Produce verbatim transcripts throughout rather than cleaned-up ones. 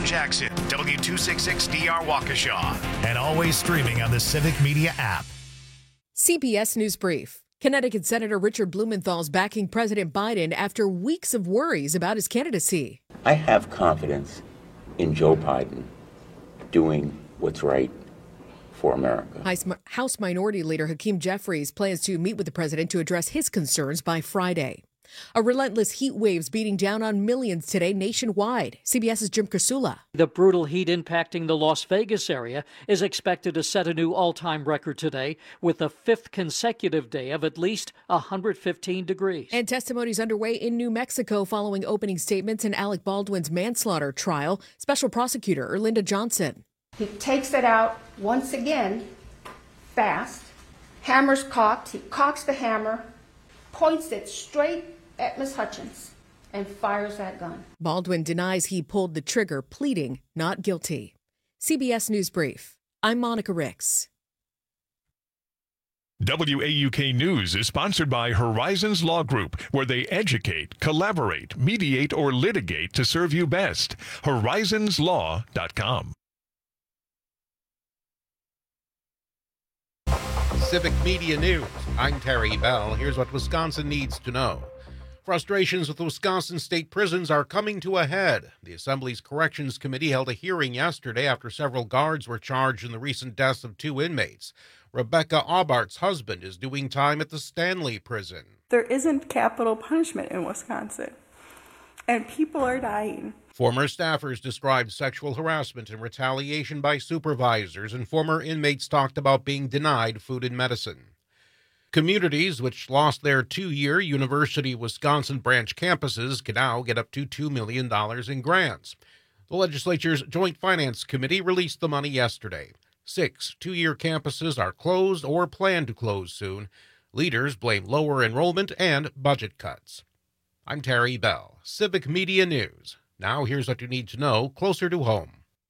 Jackson, W two sixty-six D R Waukesha, and always streaming on the Civic Media app. C B S News Brief. Connecticut Senator Richard Blumenthal's backing President Biden after weeks of worries about his candidacy. I have confidence in Joe Biden doing what's right for America. House Minority Leader Hakeem Jeffries plans to meet with the president to address his concerns by Friday. A relentless heat wave's beating down on millions today nationwide. CBS's Jim Kursula. The brutal heat impacting the Las Vegas area is expected to set a new all-time record today with the fifth consecutive day of at least one hundred fifteen degrees. And testimonies underway in New Mexico following opening statements in Alec Baldwin's manslaughter trial. Special Prosecutor Erlinda Johnson. He takes it out once again, fast. Hammer's cocked. He cocks the hammer, points it straight at Miss Hutchins, and fires that gun. Baldwin denies he pulled the trigger, pleading not guilty. C B S News Brief. I'm Monica Ricks. W A U K News is sponsored by Horizons Law Group, where they educate, collaborate, mediate, or litigate to serve you best. horizons law dot com. Civic Media News. I'm Terry Bell. Here's what Wisconsin needs to know. Frustrations with Wisconsin state prisons are coming to a head. The Assembly's Corrections Committee held a hearing yesterday after several guards were charged in the recent deaths of two inmates. Rebecca Aubart's husband is doing time at the Stanley Prison. There isn't capital punishment in Wisconsin, and people are dying. Former staffers described sexual harassment and retaliation by supervisors, and former inmates talked about being denied food and medicine. Communities which lost their two-year University of Wisconsin branch campuses can now get up to two million dollars in grants. The legislature's Joint Finance Committee released the money yesterday. Six two-year campuses are closed or plan to close soon. Leaders blame lower enrollment and budget cuts. I'm Terry Bell, Civic Media News. Now here's what you need to know closer to home.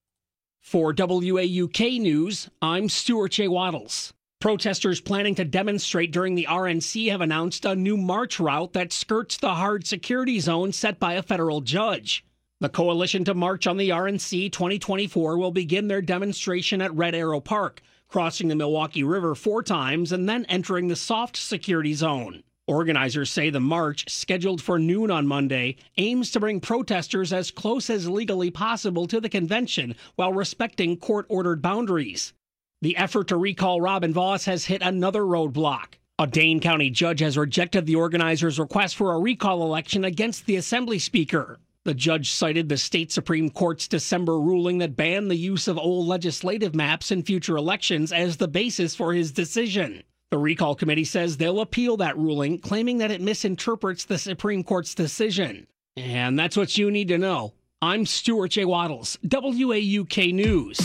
For W A U K News, I'm Stuart J. Waddles. Protesters planning to demonstrate during the R N C have announced a new march route that skirts the hard security zone set by a federal judge. The coalition to march on the R N C twenty twenty-four will begin their demonstration at Red Arrow Park, crossing the Milwaukee River four times and then entering the soft security zone. Organizers say the march, scheduled for noon on Monday, aims to bring protesters as close as legally possible to the convention while respecting court-ordered boundaries. The effort to recall Robin Vos has hit another roadblock. A Dane County judge has rejected the organizers' request for a recall election against the Assembly Speaker. The judge cited the state Supreme Court's December ruling that banned the use of old legislative maps in future elections as the basis for his decision. The recall committee says they'll appeal that ruling, claiming that it misinterprets the Supreme Court's decision. And that's what you need to know. I'm Stuart J. Waddles, W A U K News.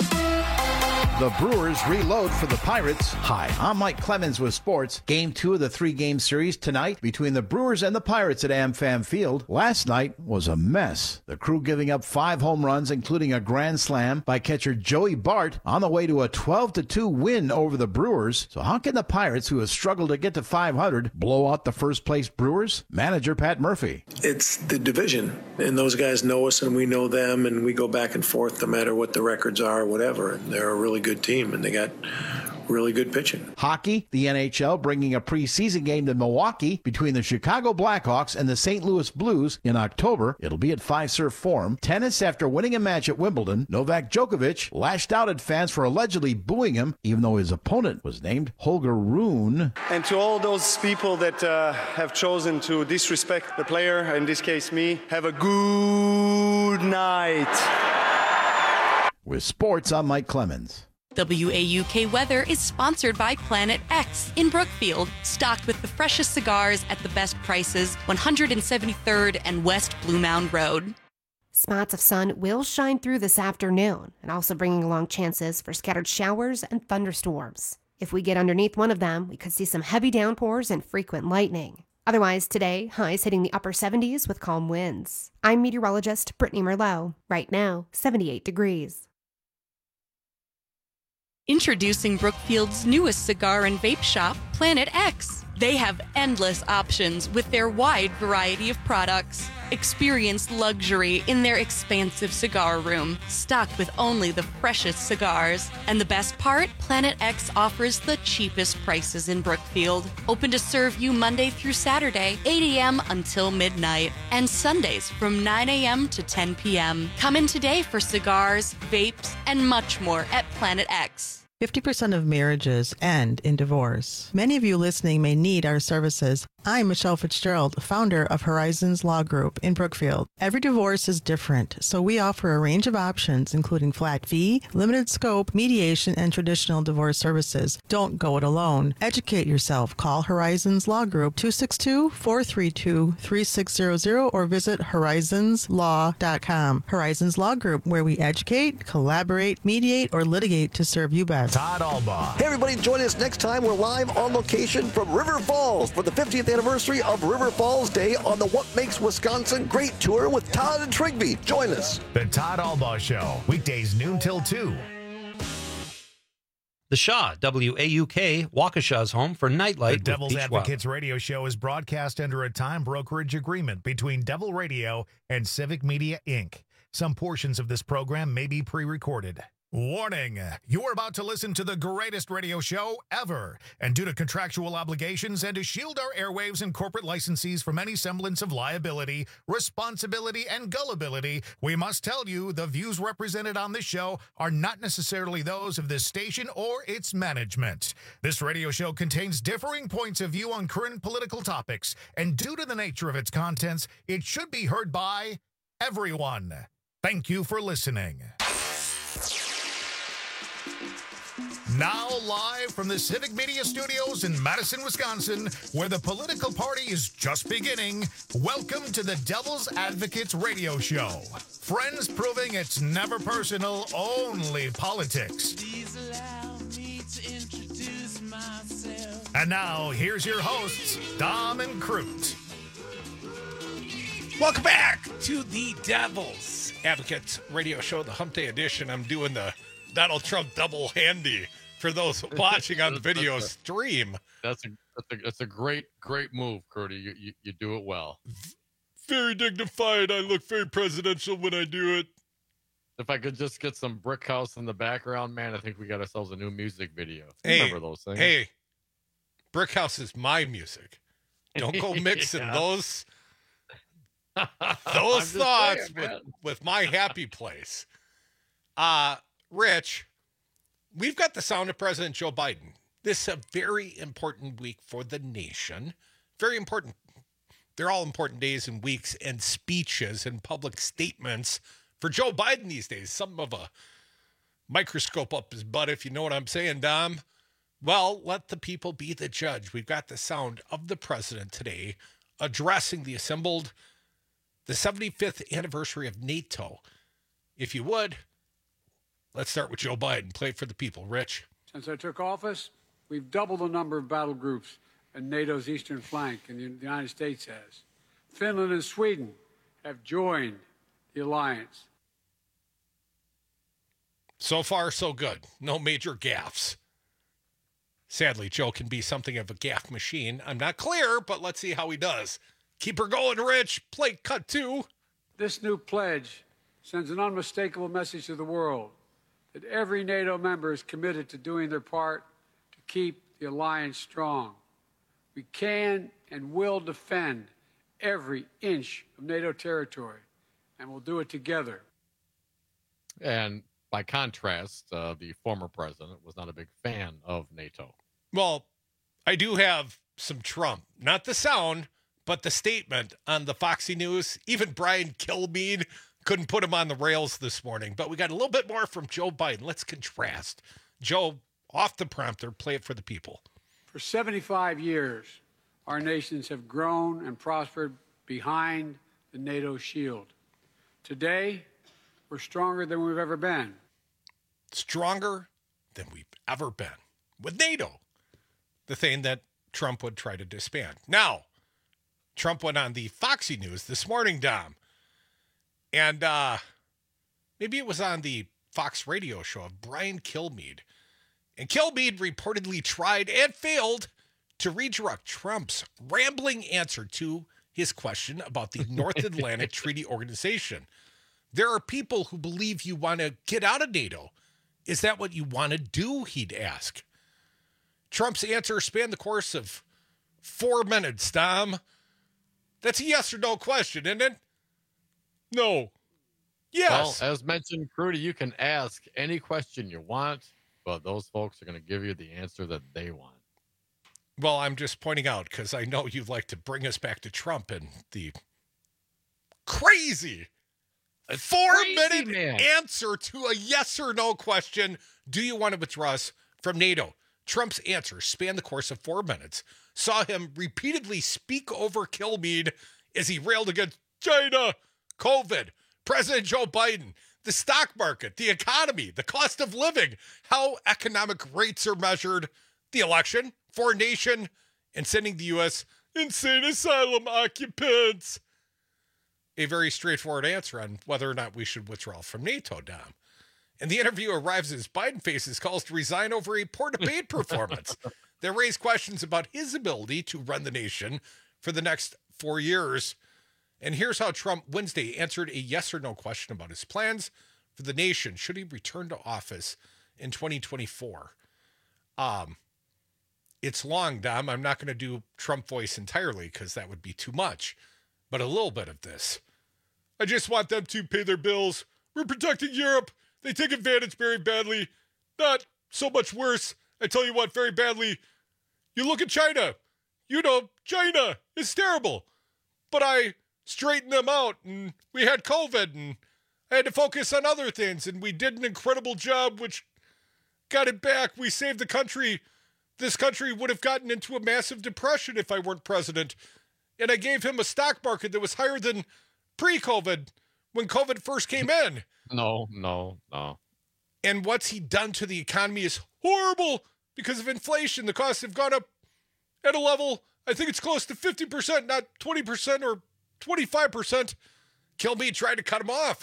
The Brewers reload for the Pirates. Hi, I'm Mike Clemens with sports. Game two of the three-game series tonight between the Brewers and the Pirates at AmFam Field. Last night was a mess. The Crew giving up five home runs, including a grand slam by catcher Joey Bart, on the way to a twelve to two win over the Brewers. So how can the Pirates, who have struggled to get to five hundred, blow out the first-place Brewers? Manager Pat Murphy. It's the division, and those guys know us and we know them, and we go back and forth no matter what the records are or whatever. And they're a really good team, and they got really good pitching. Hockey, the N H L bringing a preseason game to Milwaukee between the Chicago Blackhawks and the Saint Louis Blues in October. It'll be at Fiserv Forum. Tennis, after winning a match at Wimbledon, Novak Djokovic lashed out at fans for allegedly booing him, even though his opponent was named Holger Rune. And to all those people that uh, have chosen to disrespect the player, in this case me, have a good night. With sports, I'm Mike Clemens. W A U K Weather is sponsored by Planet X in Brookfield, stocked with the freshest cigars at the best prices, one hundred seventy-third and West Blue Mound Road. Spots of sun will shine through this afternoon, and also bringing along chances for scattered showers and thunderstorms. If we get underneath one of them, we could see some heavy downpours and frequent lightning. Otherwise, today, highs hitting the upper seventies with calm winds. I'm meteorologist Brittany Merlot. Right now, seventy-eight degrees. Introducing Brookfield's newest cigar and vape shop, Planet X. They have endless options with their wide variety of products. Experience luxury in their expansive cigar room, stocked with only the freshest cigars. And the best part? Planet X offers the cheapest prices in Brookfield. Open to serve you Monday through Saturday, eight a.m. until midnight, and Sundays from nine a.m. to ten p.m. Come in today for cigars, vapes, and much more at Planet X. fifty percent of marriages end in divorce. Many of you listening may need our services. I'm Michelle Fitzgerald, founder of Horizons Law Group in Brookfield. Every divorce is different, so we offer a range of options, including flat fee, limited scope, mediation, and traditional divorce services. Don't go it alone. Educate yourself. Call Horizons Law Group two six two, four three two, three six zero zero or visit horizons law dot com. Horizons Law Group, where we educate, collaborate, mediate, or litigate to serve you best. Todd Albaugh. Hey, everybody, join us next time. We're live on location from River Falls for the fiftieth anniversary of River Falls Day on the What Makes Wisconsin Great Tour with Todd and Trigby. Join us. The Todd Albaugh Show, weekdays noon till two. The Shaw, W A U K, Waukesha's home for Nightlight. The Devil's with Advocates radio show is broadcast under a time brokerage agreement between Devil Radio and Civic Media, Incorporated. Some portions of this program may be pre-recorded. Warning, you're about to listen to the greatest radio show ever. And due to contractual obligations and to shield our airwaves and corporate licensees from any semblance of liability, responsibility, and gullibility, we must tell you the views represented on this show are not necessarily those of this station or its management. This radio show contains differing points of view on current political topics, and due to the nature of its contents, it should be heard by everyone. Thank you for listening. Now live from the Civic Media Studios in Madison, Wisconsin, where the political party is just beginning, welcome to the Devil's Advocates radio show. Friends proving it's never personal, only politics. Please allow me to introduce myself. And now, here's your hosts, Dom and Crute. Welcome back to the Devil's Advocates radio show, the Hump Day edition. I'm doing the Donald Trump double handy for those watching on the video that's a, stream. That's a, that's a that's a great great move, Curdy. You, you you do it well. Very dignified. I look very presidential when I do it. If I could just get some Brick House in the background, man, I think we got ourselves a new music video. Hey, remember those things? Hey, Brick House is my music. Don't go mixing yeah. those those thoughts saying, with, with my happy place. Uh Rich, we've got the sound of President Joe Biden. This is a very important week for the nation. Very important. They're all important days and weeks and speeches and public statements for Joe Biden these days. Something of a microscope up his butt, if you know what I'm saying, Dom. Well, let the people be the judge. We've got the sound of the president today addressing the assembled, the seventy-fifth anniversary of NATO. If you would, let's start with Joe Biden. Play it for the people. Rich. Since I took office, we've doubled the number of battle groups in NATO's eastern flank, and the United States has. Finland and Sweden have joined the alliance. So far, so good. No major gaffes. Sadly, Joe can be something of a gaffe machine. I'm not clear, but let's see how he does. Keep her going, Rich. Play cut two. This new pledge sends an unmistakable message to the world that every NATO member is committed to doing their part to keep the alliance strong. We can and will defend every inch of NATO territory, and we'll do it together. And by contrast, uh, the former president was not a big fan of NATO. Well, I do have some Trump. Not the sound, but the statement on the Foxy News. Even Brian Kilmeade couldn't put him on the rails this morning. But we got a little bit more from Joe Biden. Let's contrast. Joe, off the prompter, play it for the people. For seventy-five years, our nations have grown and prospered behind the NATO shield. Today, we're stronger than we've ever been. Stronger than we've ever been. With NATO, the thing that Trump would try to disband. Now, Trump went on the Foxy News this morning, Dom. And uh, maybe it was on the Fox radio show of Brian Kilmeade. And Kilmeade reportedly tried and failed to redirect Trump's rambling answer to his question about the North Atlantic Treaty Organization. There are people who believe you want to get out of NATO. Is that what you want to do? He'd ask. Trump's answer spanned the course of four minutes, Dom. That's a yes or no question, isn't it? No. Yes. Well, as mentioned, Crudy, you can ask any question you want, but those folks are going to give you the answer that they want. Well, I'm just pointing out because I know you'd like to bring us back to Trump and the crazy It's four-minute crazy, man. answer to a yes or no question. Do you want to withdraw us from NATO? Trump's answer spanned the course of four minutes, saw him repeatedly speak over Kilmeade as he railed against China, COVID, President Joe Biden, the stock market, the economy, the cost of living, how economic rates are measured, the election, foreign nation, and sending the U S insane asylum occupants. A very straightforward answer on whether or not we should withdraw from NATO, Dom. And the interview arrives as Biden faces calls to resign over a poor debate performance that raised questions about his ability to run the nation for the next four years. And here's how Trump Wednesday answered a yes or no question about his plans for the nation should he return to office in twenty twenty-four. Um, it's long, Dom. I'm not going to do Trump voice entirely because that would be too much, but a little bit of this. I just want them to pay their bills. We're protecting Europe. They take advantage very badly. Not so much worse. I tell you what, very badly. You look at China. You know, China is terrible. But I straightened them out, and we had COVID, and I had to focus on other things, and we did an incredible job, which got it back. We saved the country. This country would have gotten into a massive depression if I weren't president. And I gave him a stock market that was higher than pre-COVID when COVID first came in. No, no, no. And what's he done to the economy is horrible because of inflation. The costs have gone up at a level, I think it's close to fifty percent, not twenty percent or twenty-five percent. Kilmeade tried to cut him off.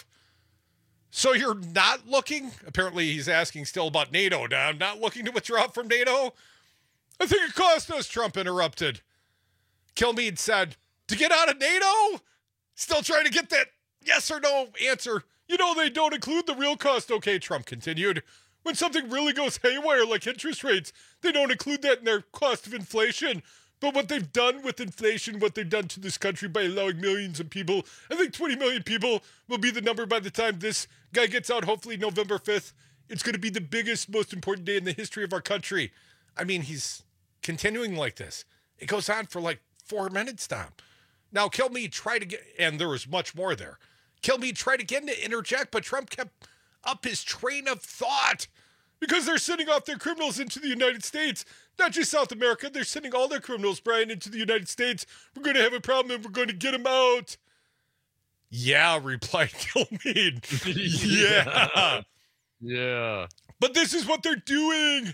So you're not looking, apparently he's asking still about NATO now, not looking to withdraw from NATO? I think it cost us, Trump interrupted. Kilmeade said, to get out of NATO? Still trying to get that yes or no answer. You know, they don't include the real cost. Okay, Trump continued. When something really goes haywire, like interest rates, they don't include that in their cost of inflation. But what they've done with inflation, what they've done to this country by allowing millions of people, I think twenty million people will be the number by the time this guy gets out, hopefully November fifth. It's going to be the biggest, most important day in the history of our country. I mean, he's continuing like this. It goes on for like four minutes, Tom. Now, Kilmeade tried to get, and there was much more there. Kilmeade tried again to interject, but Trump kept up his train of thought because they're sending off their criminals into the United States. Not just South America. They're sending all their criminals, Brian, into the United States. We're going to have a problem and we're going to get them out. Yeah, replied Kilmeade. Yeah. Yeah. But this is what they're doing.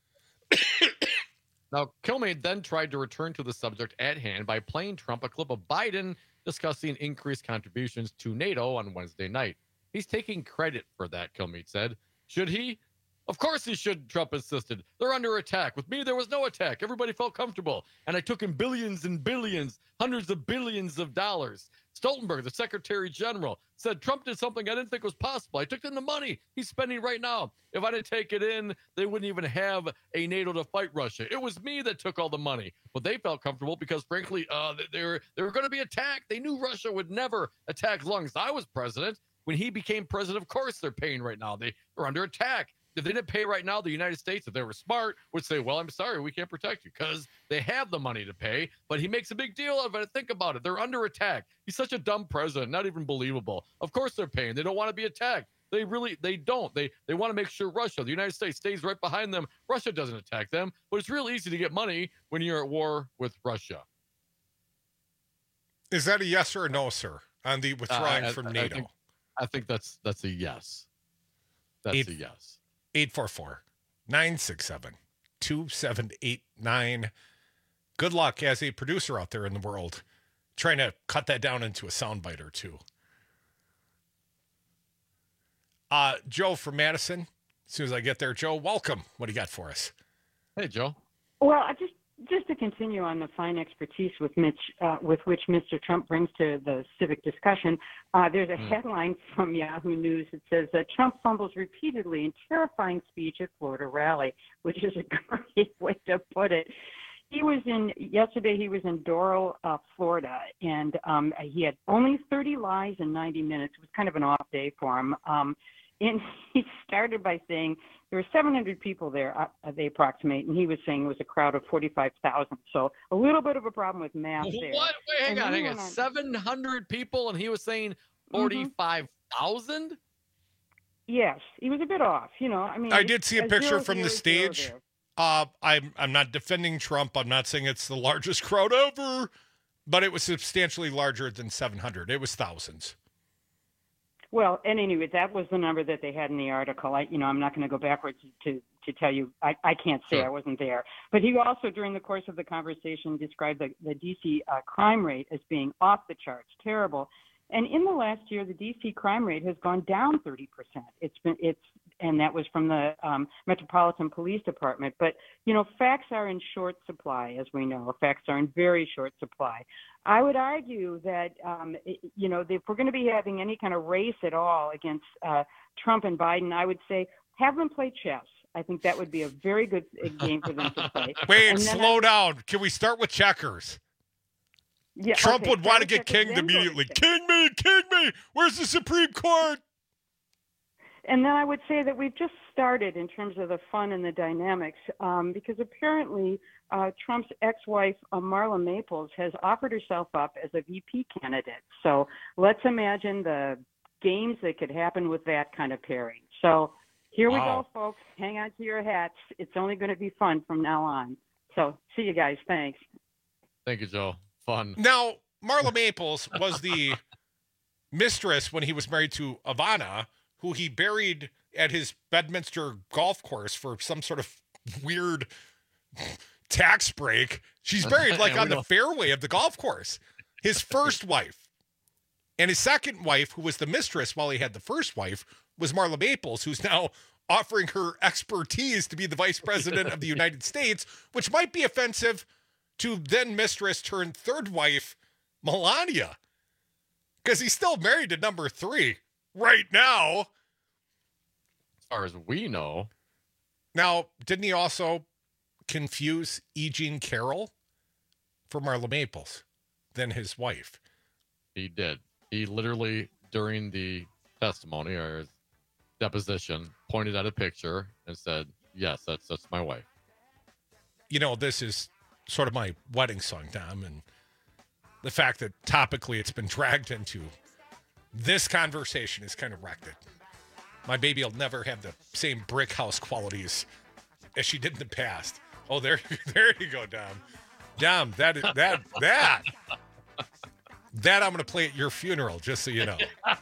Now, Kilmeade then tried to return to the subject at hand by playing Trump a clip of Biden discussing increased contributions to NATO on Wednesday night. He's taking credit for that, Kilmeade said. Should he? Of course he should, Trump insisted. They're under attack. With me, there was no attack. Everybody felt comfortable. And I took in billions and billions, hundreds of billions of dollars. Stoltenberg, the Secretary General, said Trump did something I didn't think was possible. I took in the money he's spending right now. If I didn't take it in, they wouldn't even have a NATO to fight Russia. It was me that took all the money. But they felt comfortable because, frankly, uh, they were, they were going to be attacked. They knew Russia would never attack as long as I was president. When he became president, of course they're paying right now. They are under attack. If they didn't pay right now, the United States, if they were smart, would say, well, I'm sorry, we can't protect you because they have the money to pay. But he makes a big deal of it. Think about it. They're under attack. He's such a dumb president, not even believable. Of course they're paying. They don't want to be attacked. They really, they don't. They they want to make sure Russia, the United States, stays right behind them. Russia doesn't attack them. But it's real easy to get money when you're at war with Russia. Is that a yes or a no, sir, on the withdrawing uh, I, from I, NATO? I think, I think that's that's a yes. That's Eight, a yes. eight four four, nine six seven, two seven eight nine. Good luck as a producer out there in the world trying to cut that down into a soundbite or two. Uh, Joe from Madison. As soon as I get there, Joe, welcome. What do you got for us? Hey, Joe. Well, I just just to continue on the fine expertise with Mitch, uh, with which Mister Trump brings to the civic discussion, uh, there's a headline from Yahoo News that says that Trump fumbles repeatedly in terrifying speech at Florida rally, which is a great way to put it. He was in, yesterday he was in Doral, uh, Florida, and um, he had only thirty lies in ninety minutes. It was kind of an off day for him. Um, and he started by saying there were seven hundred people there, uh, they approximate, and he was saying it was a crowd of forty-five thousand. So a little bit of a problem with math there. What? Wait, hang and on, hang on. on. seven hundred people, and he was saying forty-five thousand? Mm-hmm. Yes, he was a bit off. You know, I mean, I did see a picture zero, from zero, the stage. Zero Uh, I'm I'm not defending Trump. I'm not saying it's the largest crowd ever, but it was substantially larger than seven hundred. It was thousands. Well, and anyway, that was the number that they had in the article. I, you know, I'm not going to go backwards to, to tell you. I, I can't say Sure. I wasn't there. But he also, during the course of the conversation, described the, the D C uh, crime rate as being off the charts, terrible. And in the last year, the D C crime rate has gone down thirty percent. It's been, it's, and that was from the um, Metropolitan Police Department. But, you know, facts are in short supply, as we know. Facts are in very short supply. I would argue that, um, it, you know, if we're going to be having any kind of race at all against uh, Trump and Biden, I would say have them play chess. I think that would be a very good game for them to play. Wait, And then slow I- down. Can we start with checkers? Yeah, Trump okay, would want to start get with checkers, kinged then go to immediately. chess. King me, king me. Where's the Supreme Court? And then I would say that we've just started in terms of the fun and the dynamics, um, because apparently uh, Trump's ex-wife, uh, Marla Maples, has offered herself up as a V P candidate. So let's imagine the games that could happen with that kind of pairing. So here we Wow. go, folks. Hang on to your hats. It's only going to be fun from now on. So see you guys. Thanks. Thank you, Joe. Fun. Now, Marla Maples was the mistress when he was married to Ivana, who he buried at his Bedminster golf course for some sort of weird tax break. She's buried like Yeah, on we the don't- fairway of the golf course. His first wife. And his second wife, who was the mistress while he had the first wife, was Marla Maples, who's now offering her expertise to be the vice president of the United States, which might be offensive to then mistress turned third wife, Melania. Because he's still married to number three right now. As far as we know. Now, didn't he also confuse E. Jean Carroll for Marla Maples, then his wife? He did. He literally, during the testimony or his deposition, pointed at a picture and said, yes, that's that's my wife. You know, this is sort of my wedding song, Dom, and the fact that topically it's been dragged into this conversation is kind of wrecked it. My baby will never have the same brick house qualities as she did in the past. Oh, there, there you go, Dom. Dom, that is that that that I'm going to play at your funeral, just so you know.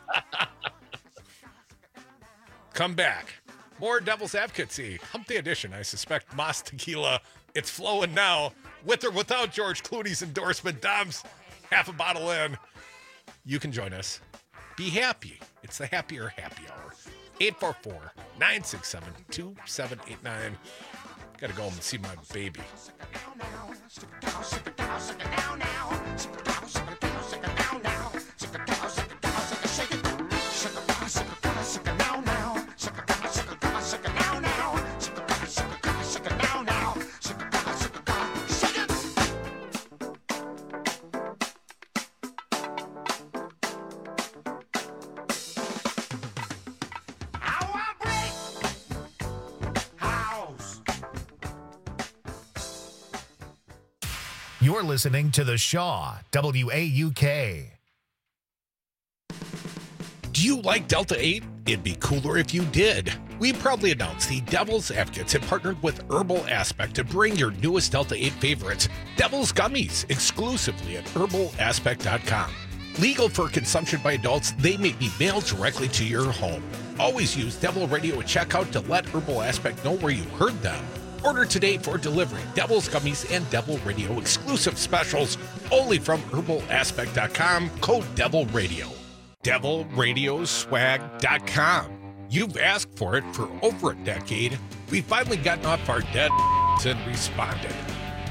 Come back. More Devil's Advocacy. Hump Day edition. I suspect Moss Tequila. It's flowing now, with or without George Clooney's endorsement. Dom's half a bottle in. You can join us. Be happy. It's the Happier Happy Hour. eight four four, nine six seven, two seven eight nine. Got to go home and see my baby. You're listening to The Shaw, W A U K. Do you like Delta eight? It'd be cooler if you did. We proudly announce the Devil's Advocates have partnered with Herbal Aspect to bring your newest Delta eight favorites, Devil's Gummies, exclusively at herbal aspect dot com. Legal for consumption by adults, they may be mailed directly to your home. Always use Devil Radio at checkout to let Herbal Aspect know where you heard them. Order today for delivery. Devil's Gummies and Devil Radio exclusive specials only from herbal aspect dot com. Code Devil Radio. devil radio swag dot com. You've asked for it for over a decade. We've finally gotten off our dead and responded.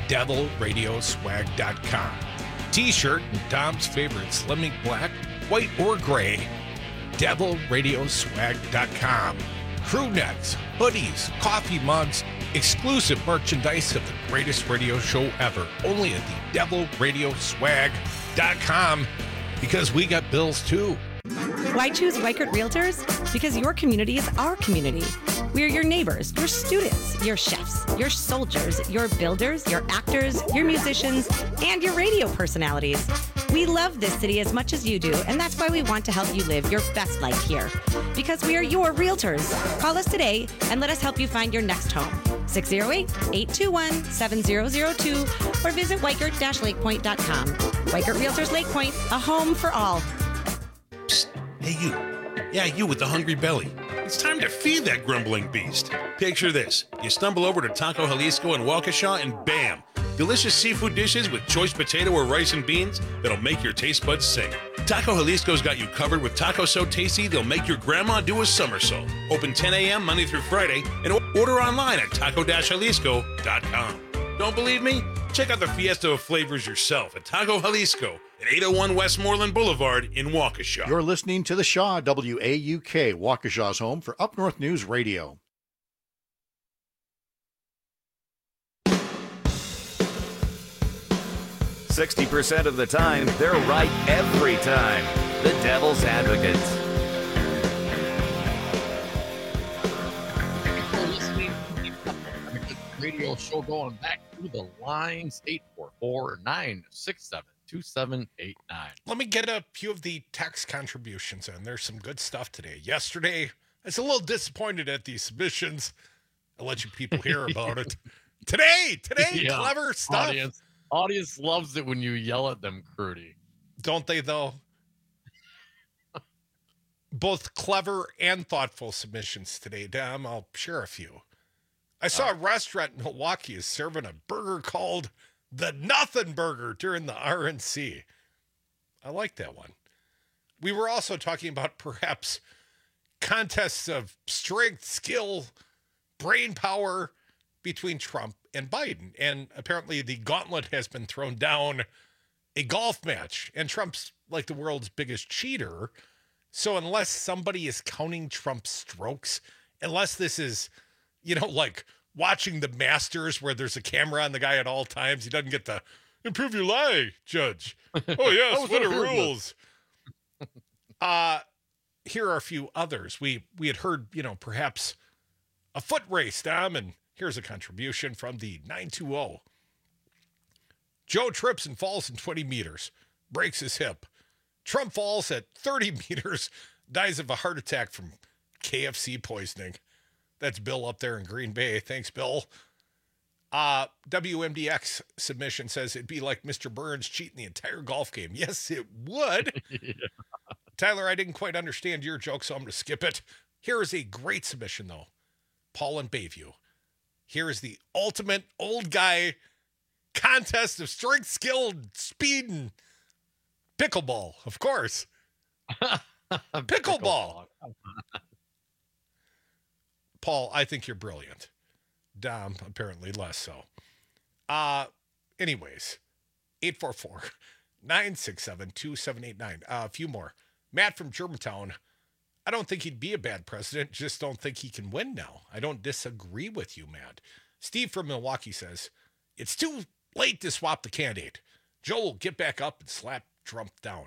devil radio swag dot com. T-shirt and Dom's favorite Slim Ink Black, white or gray, devil radio swag dot com. Crew necks, hoodies, coffee mugs, exclusive merchandise of the greatest radio show ever, only at the devil radio swag dot com, because we got bills too. Why choose Weichert Realtors? Because your community is our community. We're your neighbors, your students, your chefs, your soldiers, your builders, your actors, your musicians, and your radio personalities. We love this city as much as you do, and that's why we want to help you live your best life here. Because we are your realtors. Call us today and let us help you find your next home. six oh eight, eight two one, seven oh oh two or visit weichert dash lake point dot com. Weichert Realtors Lake Point, a home for all. Psst. Hey, you. Yeah, you with the hungry belly. It's time to feed that grumbling beast. Picture this. You stumble over to Taco Jalisco in Waukesha and bam! Delicious seafood dishes with choice potato or rice and beans that'll make your taste buds sing. Taco Jalisco's got you covered with tacos so tasty they'll make your grandma do a somersault. Open ten a.m. Monday through Friday and order online at taco dash jalisco dot com. Don't believe me? Check out the fiesta of flavors yourself at Taco Jalisco at eight oh one Westmoreland Boulevard in Waukesha. You're listening to The Shaw, W A U K, Waukesha's home for Up North News Radio. sixty percent of the time, they're right every time. The Devil's Advocates. You're listening to the radio show going back to the lines, eight four four, nine six seven, two seven eight nine. Let me get a few of the text contributions in. There's some good stuff today. Yesterday, I was a little disappointed at the submissions. I'll let you people hear about it. Today, today, Yeah. clever stuff. Audience, audience loves it when you yell at them, Crudy. Don't they, though? Both clever and thoughtful submissions today, Dom. I'll share a few. I saw a restaurant in Milwaukee is serving a burger called the Nothing Burger during the R N C. I like that one. We were also talking about perhaps contests of strength, skill, brain power between Trump and Biden. And apparently the gauntlet has been thrown down, a golf match. And Trump's like the world's biggest cheater. So unless somebody is counting Trump's strokes, unless this is, you know, like watching the Masters where there's a camera on the guy at all times, he doesn't get the improve your lie, Judge. Oh, yes, what are rules? Uh, here are a few others. We we had heard, you know, perhaps a foot race, Dom, and here's a contribution from the nine two zero. Joe trips and falls in twenty meters, breaks his hip. Trump falls at thirty meters, dies of a heart attack from K F C poisoning. That's Bill up there in Green Bay. Thanks, Bill. Uh, W M D X submission says it'd be like Mister Burns cheating the entire golf game. Yes, it would. Yeah. Tyler, I didn't quite understand your joke, so I'm going to skip it. Here is a great submission, though. Paul in Bayview. Here is the ultimate old guy contest of strength, skill, speed, and pickleball, of course. Pickleball. Paul, I think you're brilliant. Dom, apparently less so. Uh, anyways, eight four four, nine six seven, two seven eight nine. Uh, a few more. Matt from Germantown. I don't think he'd be a bad president, just don't think he can win now. I don't disagree with you, Matt. Steve from Milwaukee says, it's too late to swap the candidate. Joe will get back up and slap Trump down.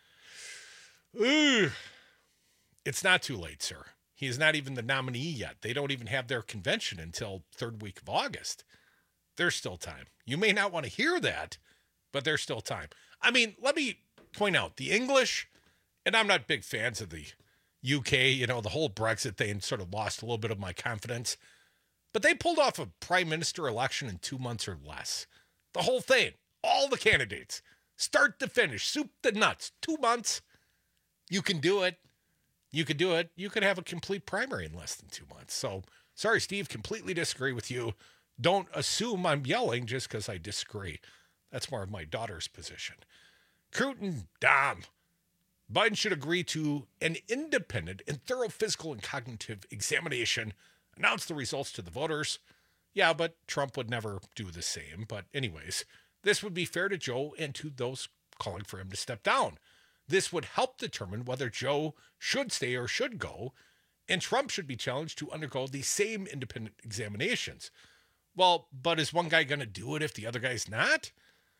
Ooh. It's not too late, sir. He is not even the nominee yet. They don't even have their convention until third week of August. There's still time. You may not want to hear that, but there's still time. I mean, let me point out the English, and I'm not big fans of the U K, you know, the whole Brexit thing sort of lost a little bit of my confidence, but they pulled off a prime minister election in two months or less. The whole thing, all the candidates, start to finish, soup to nuts, two months. You can do it. You could do it. You could have a complete primary in less than two months. So, sorry, Steve, completely disagree with you. Don't assume I'm yelling just because I disagree. That's more of my daughter's position. Cruton, Dom, Biden should agree to an independent and thorough physical and cognitive examination, announce the results to the voters, Yeah, but Trump would never do the same. But anyways, this would be fair to Joe and to those calling for him to step down. This would help determine whether Joe should stay or should go, and Trump should be challenged to undergo the same independent examinations. Well, but is one guy going to do it if the other guy's not?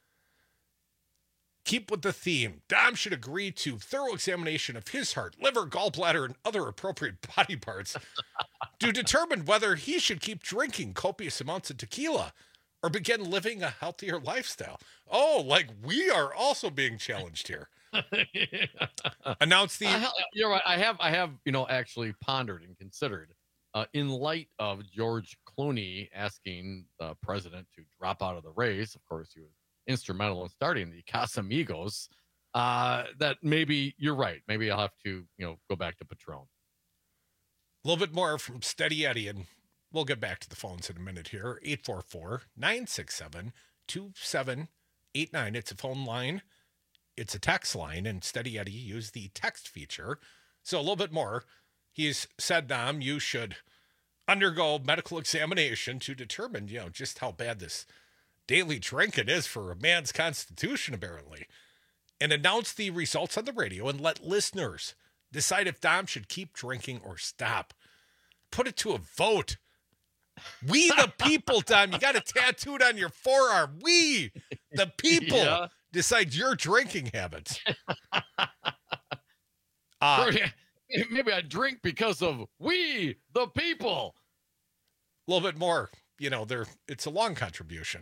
Keep with the theme. Dom should agree to thorough examination of his heart, liver, gallbladder, and other appropriate body parts to determine whether he should keep drinking copious amounts of tequila or begin living a healthier lifestyle. Oh, like we are also being challenged here. Announce the. Uh, you're right. I have, I have, you know, actually pondered and considered, uh, in light of George Clooney asking the president to drop out of the race. Of course, he was instrumental in starting the Casamigos. Uh, that maybe you're right. Maybe I'll have to, you know, go back to Patron. A little bit more from Steady Eddie, and we'll get back to the phones in a minute here. eight four four, nine six seven, two seven eight nine. It's a phone line. It's a text line, and Steady Eddie used the text feature. So a little bit more. He's said, Dom, you should undergo medical examination to determine, you know, just how bad this daily drinking is for a man's constitution, apparently, and announce the results on the radio and let listeners decide if Dom should keep drinking or stop. Put it to a vote. We the people, Dom. You got it tattooed on your forearm. We the people yeah. decide your drinking habits. uh, Maybe I drink because of we the people. A little bit more. You know, there. It's a long contribution.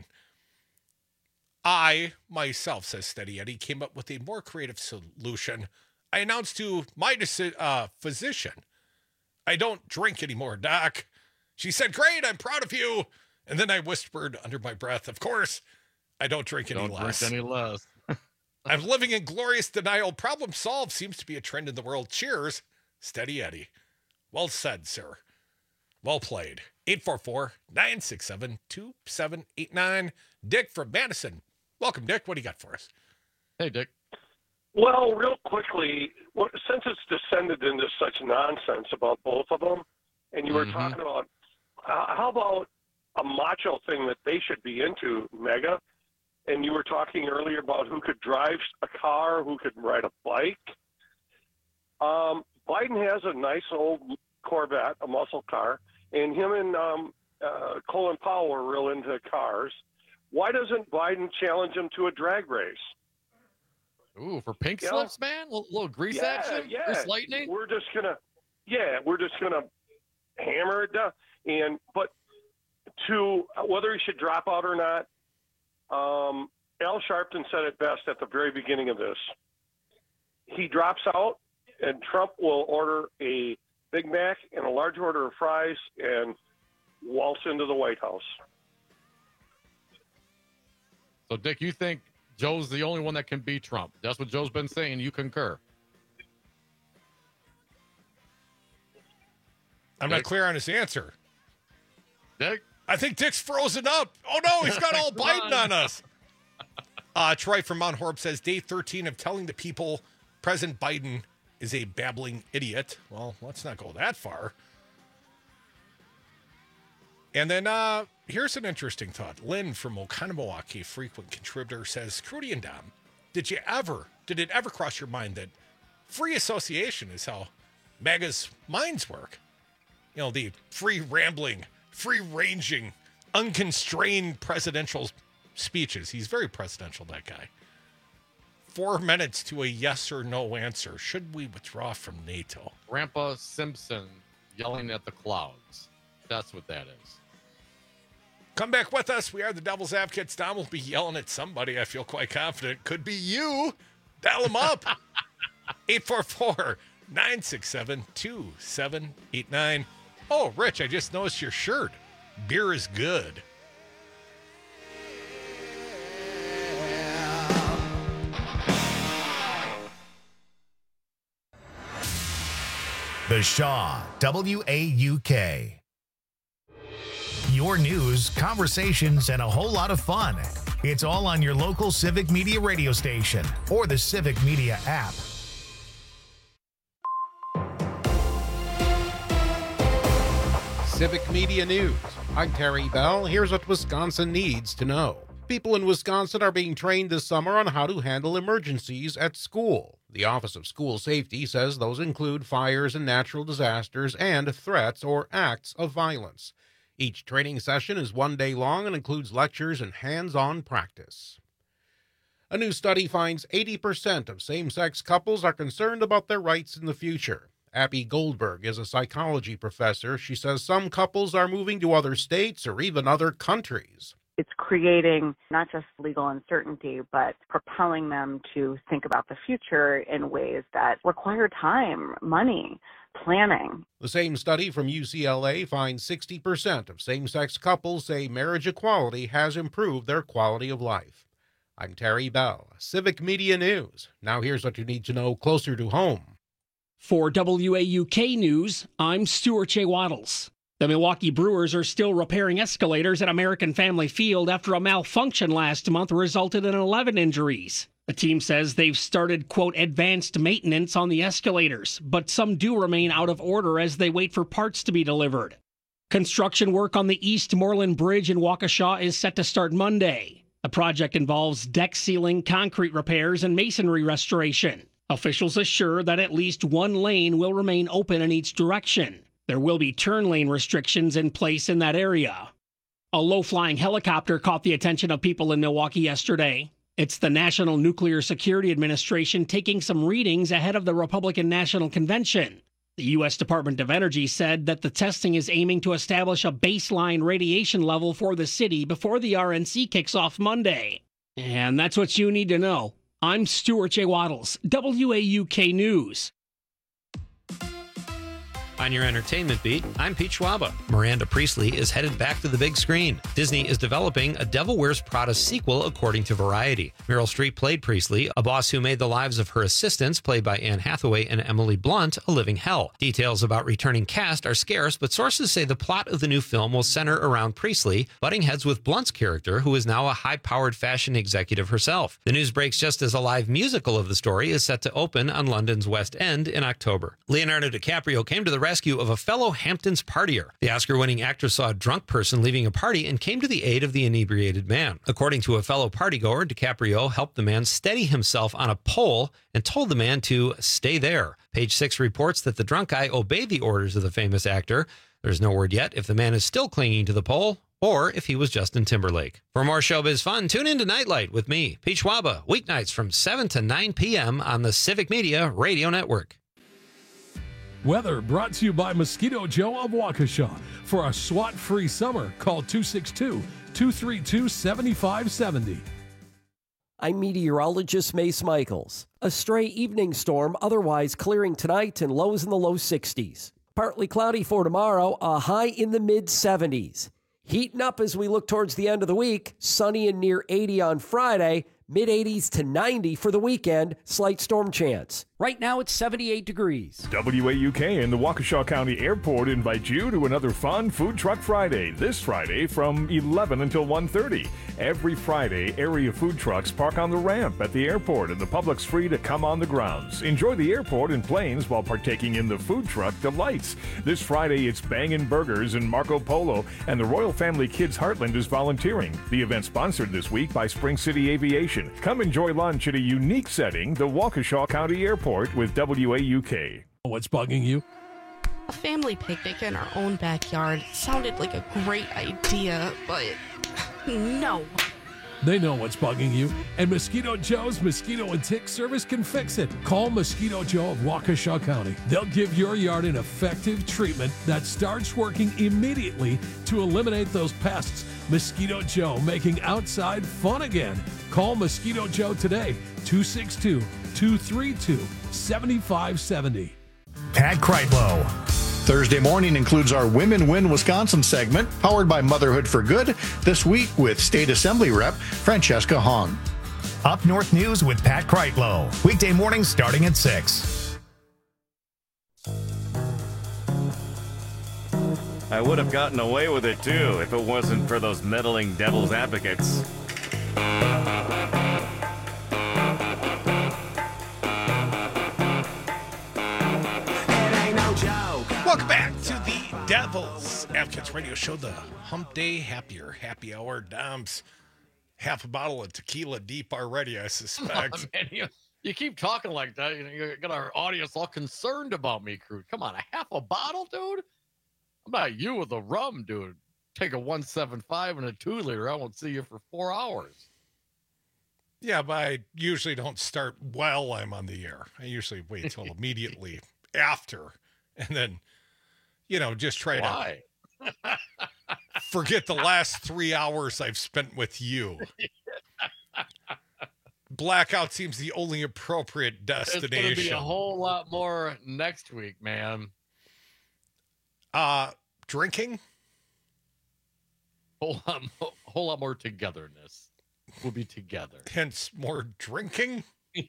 I, myself, says Steady Eddie, came up with a more creative solution. I announced to my uh, physician, I don't drink anymore, doc. She said, great, I'm proud of you. And then I whispered under my breath, of course, I don't drink any don't less. Drink any less. I'm living in glorious denial. Problem solved seems to be a trend in the world. Cheers, Steady Eddie. Well said, sir. Well played. eight four four, nine six seven, two seven eight nine. Dick from Madison. Welcome, Dick. What do you got for us? Hey, Dick. Well, real quickly, since it's descended into such nonsense about both of them, and you were mm-hmm. talking about, uh, how about a macho thing that they should be into, Mega? And you were talking earlier about who could drive a car, who could ride a bike. Um, Biden has a nice old Corvette, a muscle car, and him and um, uh, Colin Powell are real into cars. Why doesn't Biden challenge him to a drag race? Ooh, for pink yeah. slips, man? A little, little grease yeah, action? Yeah. Grease lightning? We're just going to, yeah, we're just going to hammer it down. And, but to whether he should drop out or not, um, Al Sharpton said it best at the very beginning of this. He drops out, and Trump will order a Big Mac and a large order of fries and waltz into the White House. So, Dick, you think Joe's the only one that can beat Trump? That's what Joe's been saying. You concur? I'm Dick? not clear on his answer. Dick? I think Dick's frozen up. Oh, no, he's got all Biden on us. Uh, Troy from Mount Horeb says, day thirteen of telling the people President Biden is a babbling idiot. Well, let's not go that far. And then uh, here's an interesting thought. Lynn from Oconomowoc, frequent contributor, says, Crudy and Dom, did you ever, did it ever cross your mind that free association is how MAGA's minds work? You know, the free rambling, free ranging, unconstrained presidential speeches. He's very presidential, that guy. Four minutes to a yes or no answer. Should we withdraw from NATO? Grandpa Simpson yelling at the clouds. That's what that is. Come back with us. We are the Devil's Advocates. Dom will be yelling at somebody. I feel quite confident. Could be you. Dial him up. eight four four, nine six seven, two seven eight nine. Oh, Rich, I just noticed your shirt. Beer is good. The Shaw, W A U K. Your news, conversations, and a whole lot of fun. It's all on your local Civic Media radio station or the Civic Media app. Civic Media News I'm Terry Bell. Here's what Wisconsin needs to know. People in Wisconsin are being trained this summer on how to handle emergencies at school. The Office of School Safety says those include fires and natural disasters and threats or acts of violence. Each training session is one day long and includes lectures and hands-on practice. A new study finds eighty percent of same-sex couples are concerned about their rights in the future. Abby Goldberg is a psychology professor. She says some couples are moving to other states or even other countries. It's creating not just legal uncertainty, but propelling them to think about the future in ways that require time, money, planning. The same study from U C L A finds sixty percent of same-sex couples say marriage equality has improved their quality of life. I'm Terry Bell, Civic Media News. Now here's what you need to know closer to home. For W A U K News, I'm Stuart J. Waddles. The Milwaukee Brewers are still repairing escalators at American Family Field after a malfunction last month resulted in eleven injuries. The team says they've started, quote, advanced maintenance on the escalators, but some do remain out of order as they wait for parts to be delivered. Construction work on the East Moreland Bridge in Waukesha is set to start Monday. The project involves deck sealing, concrete repairs, and masonry restoration. Officials assure that at least one lane will remain open in each direction. There will be turn lane restrictions in place in that area. A low-flying helicopter caught the attention of people in Milwaukee yesterday. It's the National Nuclear Security Administration taking some readings ahead of the Republican National Convention. The U S Department of Energy said that the testing is aiming to establish a baseline radiation level for the city before the R N C kicks off Monday. And that's what you need to know. I'm Stuart J. Waddles, W A U K News. On your entertainment beat, I'm Pete Schwaba. Miranda Priestley is headed back to the big screen. Disney is developing a Devil Wears Prada sequel, according to Variety. Meryl Streep played Priestley, a boss who made the lives of her assistants, played by Anne Hathaway and Emily Blunt, a living hell. Details about returning cast are scarce, but sources say the plot of the new film will center around Priestley, butting heads with Blunt's character, who is now a high-powered fashion executive herself. The news breaks just as a live musical of the story is set to open on London's West End in October. Leonardo DiCaprio came to the rescue of a fellow Hamptons partier. The Oscar-winning actor saw a drunk person leaving a party and came to the aid of the inebriated man. According to a fellow partygoer, DiCaprio helped the man steady himself on a pole and told the man to stay there. Page Six reports that the drunk guy obeyed the orders of the famous actor. There's no word yet if the man is still clinging to the pole or if he was Justin Timberlake. For more showbiz fun, tune in to Nightlight with me, Pete Schwaba, weeknights from seven to nine p.m. on the Civic Media Radio Network. Weather brought to you by Mosquito Joe of Waukesha. For a SWAT-free summer, call two six two, two three two, seven five seven zero. I'm meteorologist Mace Michaels. A stray evening storm otherwise clearing tonight and lows in the low sixties. Partly cloudy for tomorrow, a high in the mid seventies. Heating up as we look towards the end of the week, sunny and near eighty on Friday, mid eighties to ninety for the weekend, slight storm chance. Right now it's seventy-eight degrees. W A U K and the Waukesha County Airport invite you to another fun Food Truck Friday this Friday from eleven until one thirty. Every Friday, area food trucks park on the ramp at the airport and the public's free to come on the grounds. Enjoy the airport and planes while partaking in the food truck delights. This Friday, it's Bangin' Burgers and Marco Polo, and the Royal Family Kids Heartland is volunteering. The event sponsored this week by Spring City Aviation. Come enjoy lunch at a unique setting, the Waukesha County Airport with W A U K. What's bugging you? A family picnic in our own backyard sounded like a great idea, but no. They know what's bugging you, and Mosquito Joe's Mosquito and Tick Service can fix it. Call Mosquito Joe of Waukesha County. They'll give your yard an effective treatment that starts working immediately to eliminate those pests. Mosquito Joe, making outside fun again. Call Mosquito Joe today, two six two, two three two, seven five seven zero. Pat Kreitlow. Thursday morning includes our Women Win Wisconsin segment, powered by Motherhood for Good, this week with State Assembly Rep Francesca Hahn. Up North News with Pat Kreitlow. Weekday mornings starting at six. I would have gotten away with it, too, if it wasn't for those meddling devil's advocates. Welcome back to the Devil's Advocates Radio Show, the Hump Day Happier Happy Hour. Dom's half a bottle of tequila deep already, I suspect. Come on, man. You, you keep talking like that. You know, you got our audience all concerned about me, Crude. Come on, a half a bottle, dude? I'm not you with a rum, dude. Take a one seventy-five and a two liter. I won't see you for four hours. Yeah, but I usually don't start while I'm on the air. I usually wait till immediately after, and then, you know, just try Why? to forget the last three hours I've spent with you. Blackout seems the only appropriate destination. It's going to be a whole lot more next week, man. Uh, drinking? Whole lot, mo- whole lot more togetherness. We'll be together. Hence, more drinking?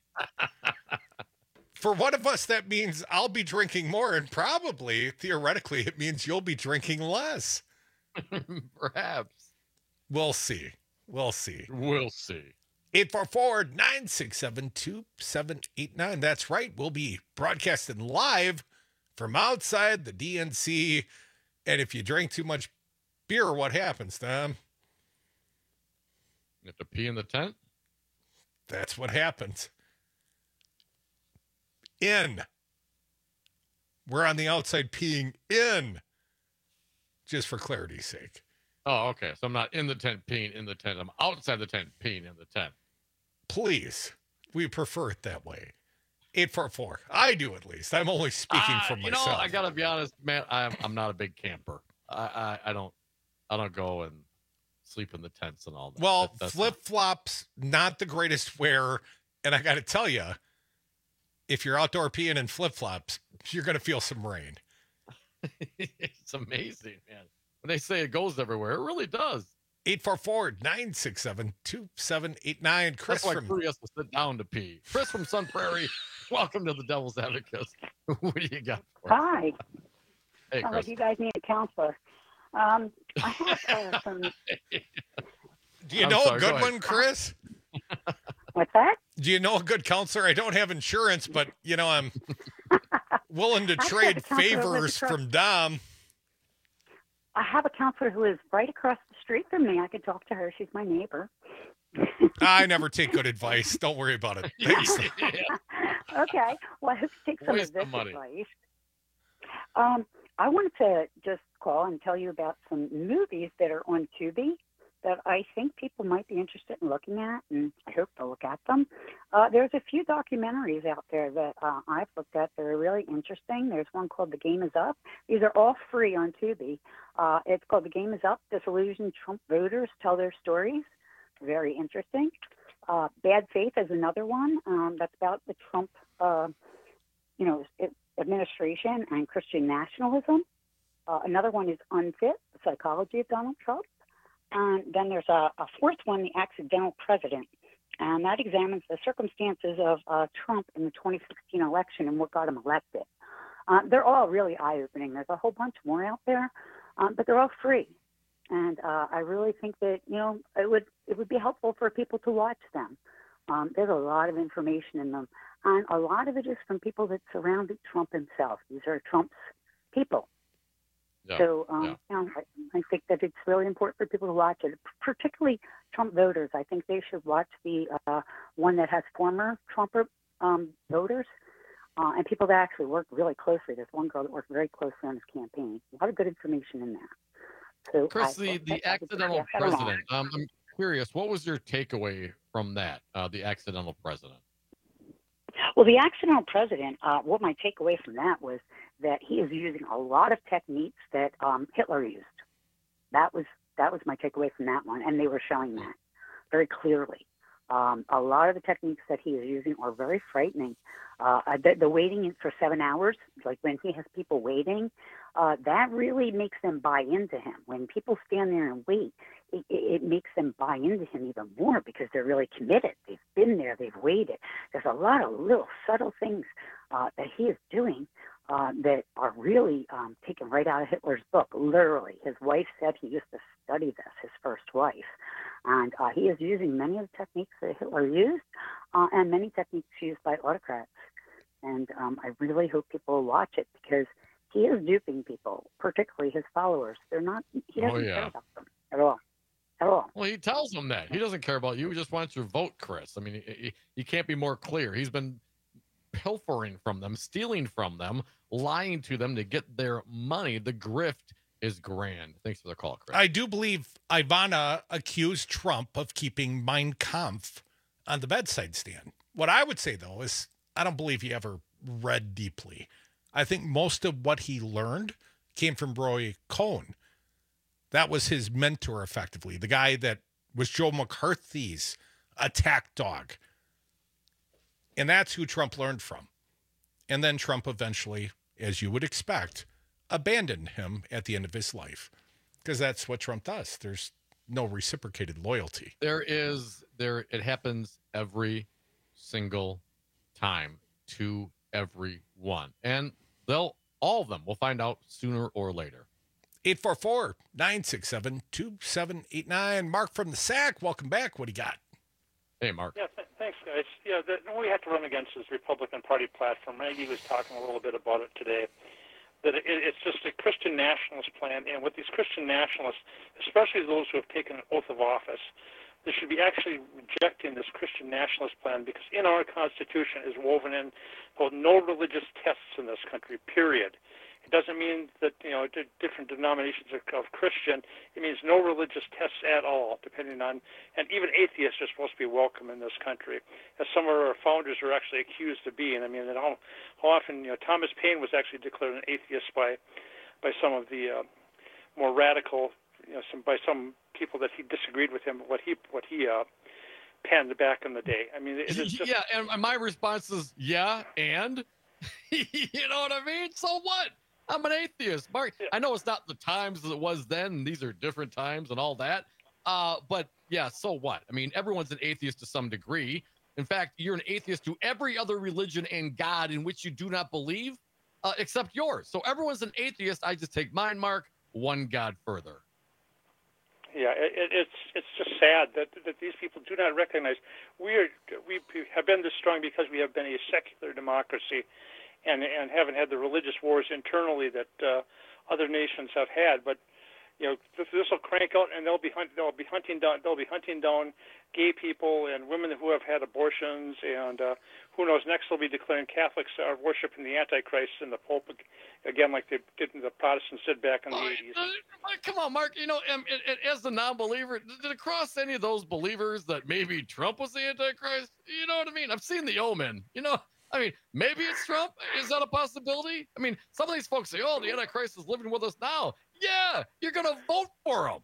For one of us, that means I'll be drinking more, and probably, theoretically, it means you'll be drinking less. Perhaps. We'll see. We'll see. We'll see. eight four four, nine six seven, two seven eight nine. That's right. We'll be broadcasting live from outside the D N C. And if you drink too much beer, what happens, Tom? You have to pee in the tent? That's what happens. In. We're on the outside peeing in. Just for clarity's sake. Oh, okay. So I'm not in the tent peeing in the tent. I'm outside the tent peeing in the tent. Please. We prefer it that way. eight four four. I do, at least. I'm only speaking uh, for you myself. know, I gotta be honest, man. I'm I'm not a big camper. I I, I don't I don't go and sleep in the tents and all that. Well, that, flip flops, not the greatest wear. And I got to tell you, if you're outdoor peeing in flip flops, you're going to feel some rain. It's amazing, man. When they say it goes everywhere, it really does. eight four four, nine six seven, two seven eight nine. Chris That's why from Chris has to sit down to pee. Chris from Sun Prairie, welcome to the Devil's Advocates. What do you got for us? Hi. Hey, Sounds Chris. like you guys need a counselor. Um, I have uh, some. Do you I'm know sorry, a go good ahead. one, Chris? What's that? Do you know a good counselor? I don't have insurance, but, you know, I'm willing to I have trade a counselor with favors a truck. from Dom. I have a counselor who lives right across the street from me. I could talk to her. She's my neighbor. I never take good advice. Don't worry about it. Thanks. Okay. Well, I hope you take some Waste of this of money. advice. Um, I wanted to just call and tell you about some movies that are on Tubi that I think people might be interested in looking at, and I hope they'll look at them. Uh, there's a few documentaries out there that uh, I've looked at that are really interesting. There's one called The Game Is Up. These are all free on Tubi. Uh, it's called The Game Is Up. Disillusioned Trump voters tell their stories. Very interesting. Uh, Bad Faith is another one. Um, that's about the Trump, uh, you know, administration and Christian nationalism. Uh, another one is Unfit, The Psychology of Donald Trump. And then there's a, a fourth one, The Accidental President. And that examines the circumstances of uh, Trump in the twenty sixteen election and what got him elected. Uh, they're all really eye-opening. There's a whole bunch more out there, um, but they're all free. And uh, I really think that, you know, it would it would be helpful for people to watch them. Um, there's a lot of information in them. And a lot of it is from people that surrounded Trump himself. These are Trump's people. Yeah, So um, yeah. you know, I, I think that it's really important for people to watch it, particularly Trump voters. I think they should watch the uh, one that has former Trump um, voters uh, and people that actually work really closely. There's one girl that worked very closely on his campaign. A lot of good information in there. So Chris, I the, thought the that I would accidental pass that along. president. Um, I'm curious, what was your takeaway from that, uh, the accidental president? Well, the accidental president, uh, what my takeaway from that was that he is using a lot of techniques that um, Hitler used. That was that was my takeaway from that one, and they were showing that very clearly. Um, a lot of the techniques that he is using are very frightening. Uh, the, the waiting for seven hours, like when he has people waiting, uh, that really makes them buy into him. When people stand there and wait, it, it, it makes them buy into him even more because they're really committed. They've been there, they've waited. There's a lot of little subtle things uh, that he is doing uh, that are really um, taken right out of Hitler's book, literally. His wife said he used to study this, his first wife. And uh, he is using many of the techniques that Hitler used uh, and many techniques used by autocrats. And um, I really hope people will watch it because he is duping people, particularly his followers. They're not. He doesn't Oh, yeah. care about them at all. At all. Well, he tells them that. He doesn't care about you. He just wants your vote, Chris. I mean, he, he, he can't be more clear. He's been pilfering from them, stealing from them, lying to them to get their money. The grift is grand. Thanks for the call, Chris. I do believe Ivana accused Trump of keeping Mein Kampf on the bedside stand. What I would say, though, is I don't believe he ever read deeply. I think most of what he learned came from Roy Cohn. That was his mentor, effectively, the guy that was Joe McCarthy's attack dog. And that's who Trump learned from. And then Trump eventually, as you would expect, abandoned him at the end of his life. Because that's what Trump does. There's no reciprocated loyalty. There is, there. It happens every single time to everyone. And they'll, all of them, we'll find out sooner or later. eight four four, nine six seven, two seven eight nine. Mark from the S A C, welcome back. What do you got? Hey, Mark. Yeah, th- thanks, guys. Yeah, the, what we have to run against is Republican Party platform. Maggie was talking a little bit about it today, that it, it's just a Christian nationalist plan. And with these Christian nationalists, especially those who have taken an oath of office, they should be actually rejecting this Christian nationalist plan, because in our Constitution is woven in quote, no religious tests in this country, period. It doesn't mean that, you know, d- different denominations of, of Christian. It means no religious tests at all, depending on, and even atheists are supposed to be welcome in this country, as some of our founders are actually accused of being. I mean, and how, how often, you know, Thomas Paine was actually declared an atheist by, by some of the uh, more radical, you know, some by some people that he disagreed with him, what he what he uh, penned back in the day. I mean, it is just yeah, and my response is yeah, and you know what I mean. So what? I'm an atheist, Mark. I know it's not the times as it was then. These are different times and all that. Uh, but yeah, so what? I mean, everyone's an atheist to some degree. In fact, you're an atheist to every other religion and God in which you do not believe, uh, except yours. So everyone's an atheist. I just take mine, Mark, one God further. Yeah, it, it's it's just sad that that these people do not recognize we are we have been this strong because we have been a secular democracy, and and haven't had the religious wars internally that uh, other nations have had. But you know, this will crank out, and they'll be hunt, they'll be hunting down they'll be hunting down gay people and women who have had abortions, and uh, who knows, next they'll be declaring Catholics are worshiping the Antichrist and the Pope again, like they did the Protestants did back in the eighties. Uh, come on, Mark. You know, um, it, it, as a non-believer, did it cross any of those believers that maybe Trump was the Antichrist? You know what I mean? I've seen The Omen. You know, I mean, maybe it's Trump. Is that a possibility? I mean, some of these folks say, "Oh, the Antichrist is living with us now." Yeah, you're gonna vote for him.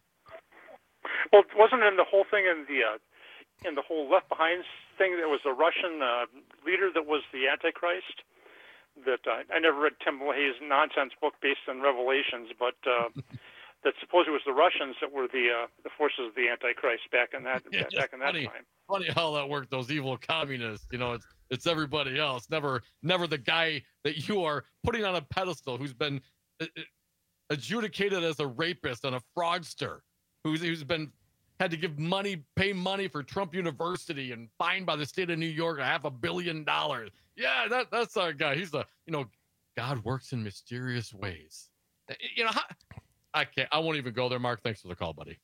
Well, wasn't in the whole thing in the uh, in the whole Left Behind thing, there was a Russian uh, leader that was the Antichrist. That uh, I never read Tim LaHaye's nonsense book based on Revelations, but uh, that supposedly was the Russians that were the uh, the forces of the Antichrist back in that Yeah, back in that funny, time. Funny how that worked. Those evil communists. You know, it's it's everybody else. Never, never the guy that you are putting on a pedestal who's been uh, adjudicated as a rapist and a fraudster, who's who's been had to give money, pay money for Trump University and fined by the state of New York a half a billion dollars. Yeah, that that's our guy. He's a, you know, God works in mysterious ways. You know, how, I can't, I won't even go there, Mark. Thanks for the call, buddy.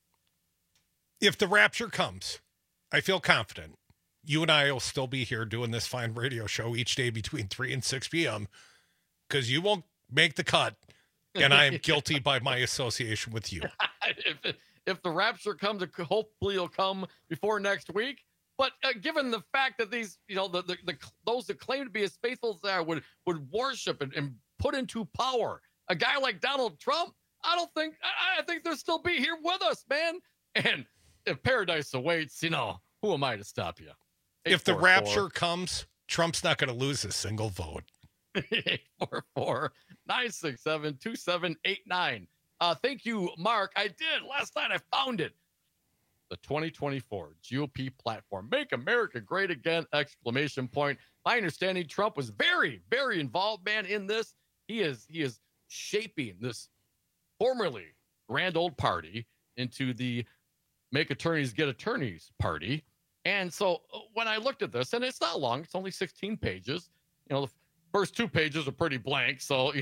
If the rapture comes, I feel confident you and I will still be here doing this fine radio show each day between three and six p.m. because you won't make the cut, and I am guilty by my association with you. if, if the rapture comes, hopefully it'll come before next week. But uh, given the fact that these, you know, the, the, the those that claim to be as faithful as they are would, would worship and, and put into power a guy like Donald Trump, I don't think, I, I think they'll still be here with us, man. And if paradise awaits, you know, who am I to stop you? If the rapture comes, Trump's not going to lose a single vote. eight four four, nine six seven, two seven eight nine. Uh, thank you, Mark. I did. Last night I found it. The twenty twenty-four G O P platform. Make America Great Again, exclamation point. My understanding, Trump was very, very involved, man, in this. He is he is shaping this formerly grand old party into the Make Attorneys Get Attorneys party. And so when I looked at this, and it's not long, it's only sixteen pages. You know, the first two pages are pretty blank. So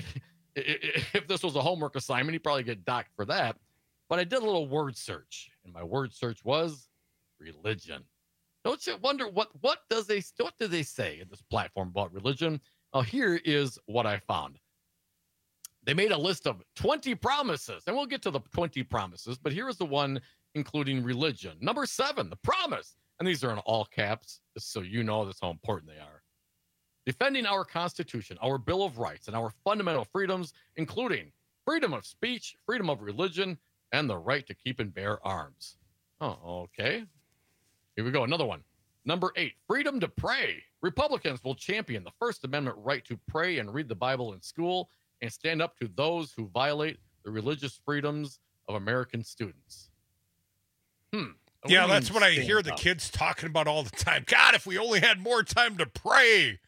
if this was a homework assignment, he'd probably get docked for that. But I did a little word search, and my word search was religion. Don't you wonder what what does they what do they say in this platform about religion? Well, here is what I found. They made a list of twenty promises, and we'll get to the twenty promises, but here is the one including religion. Number seven, the promise. And these are in all caps, just so you know that's how important they are. Defending our Constitution, our Bill of Rights, and our fundamental freedoms, including freedom of speech, freedom of religion, and the right to keep and bear arms. Oh, okay. Here we go. Another one. Number eight, freedom to pray. Republicans will champion the First Amendment right to pray and read the Bible in school and stand up to those who violate the religious freedoms of American students. Hmm. Yeah, that's what I hear the kids talking about all the time. God, if we only had more time to pray.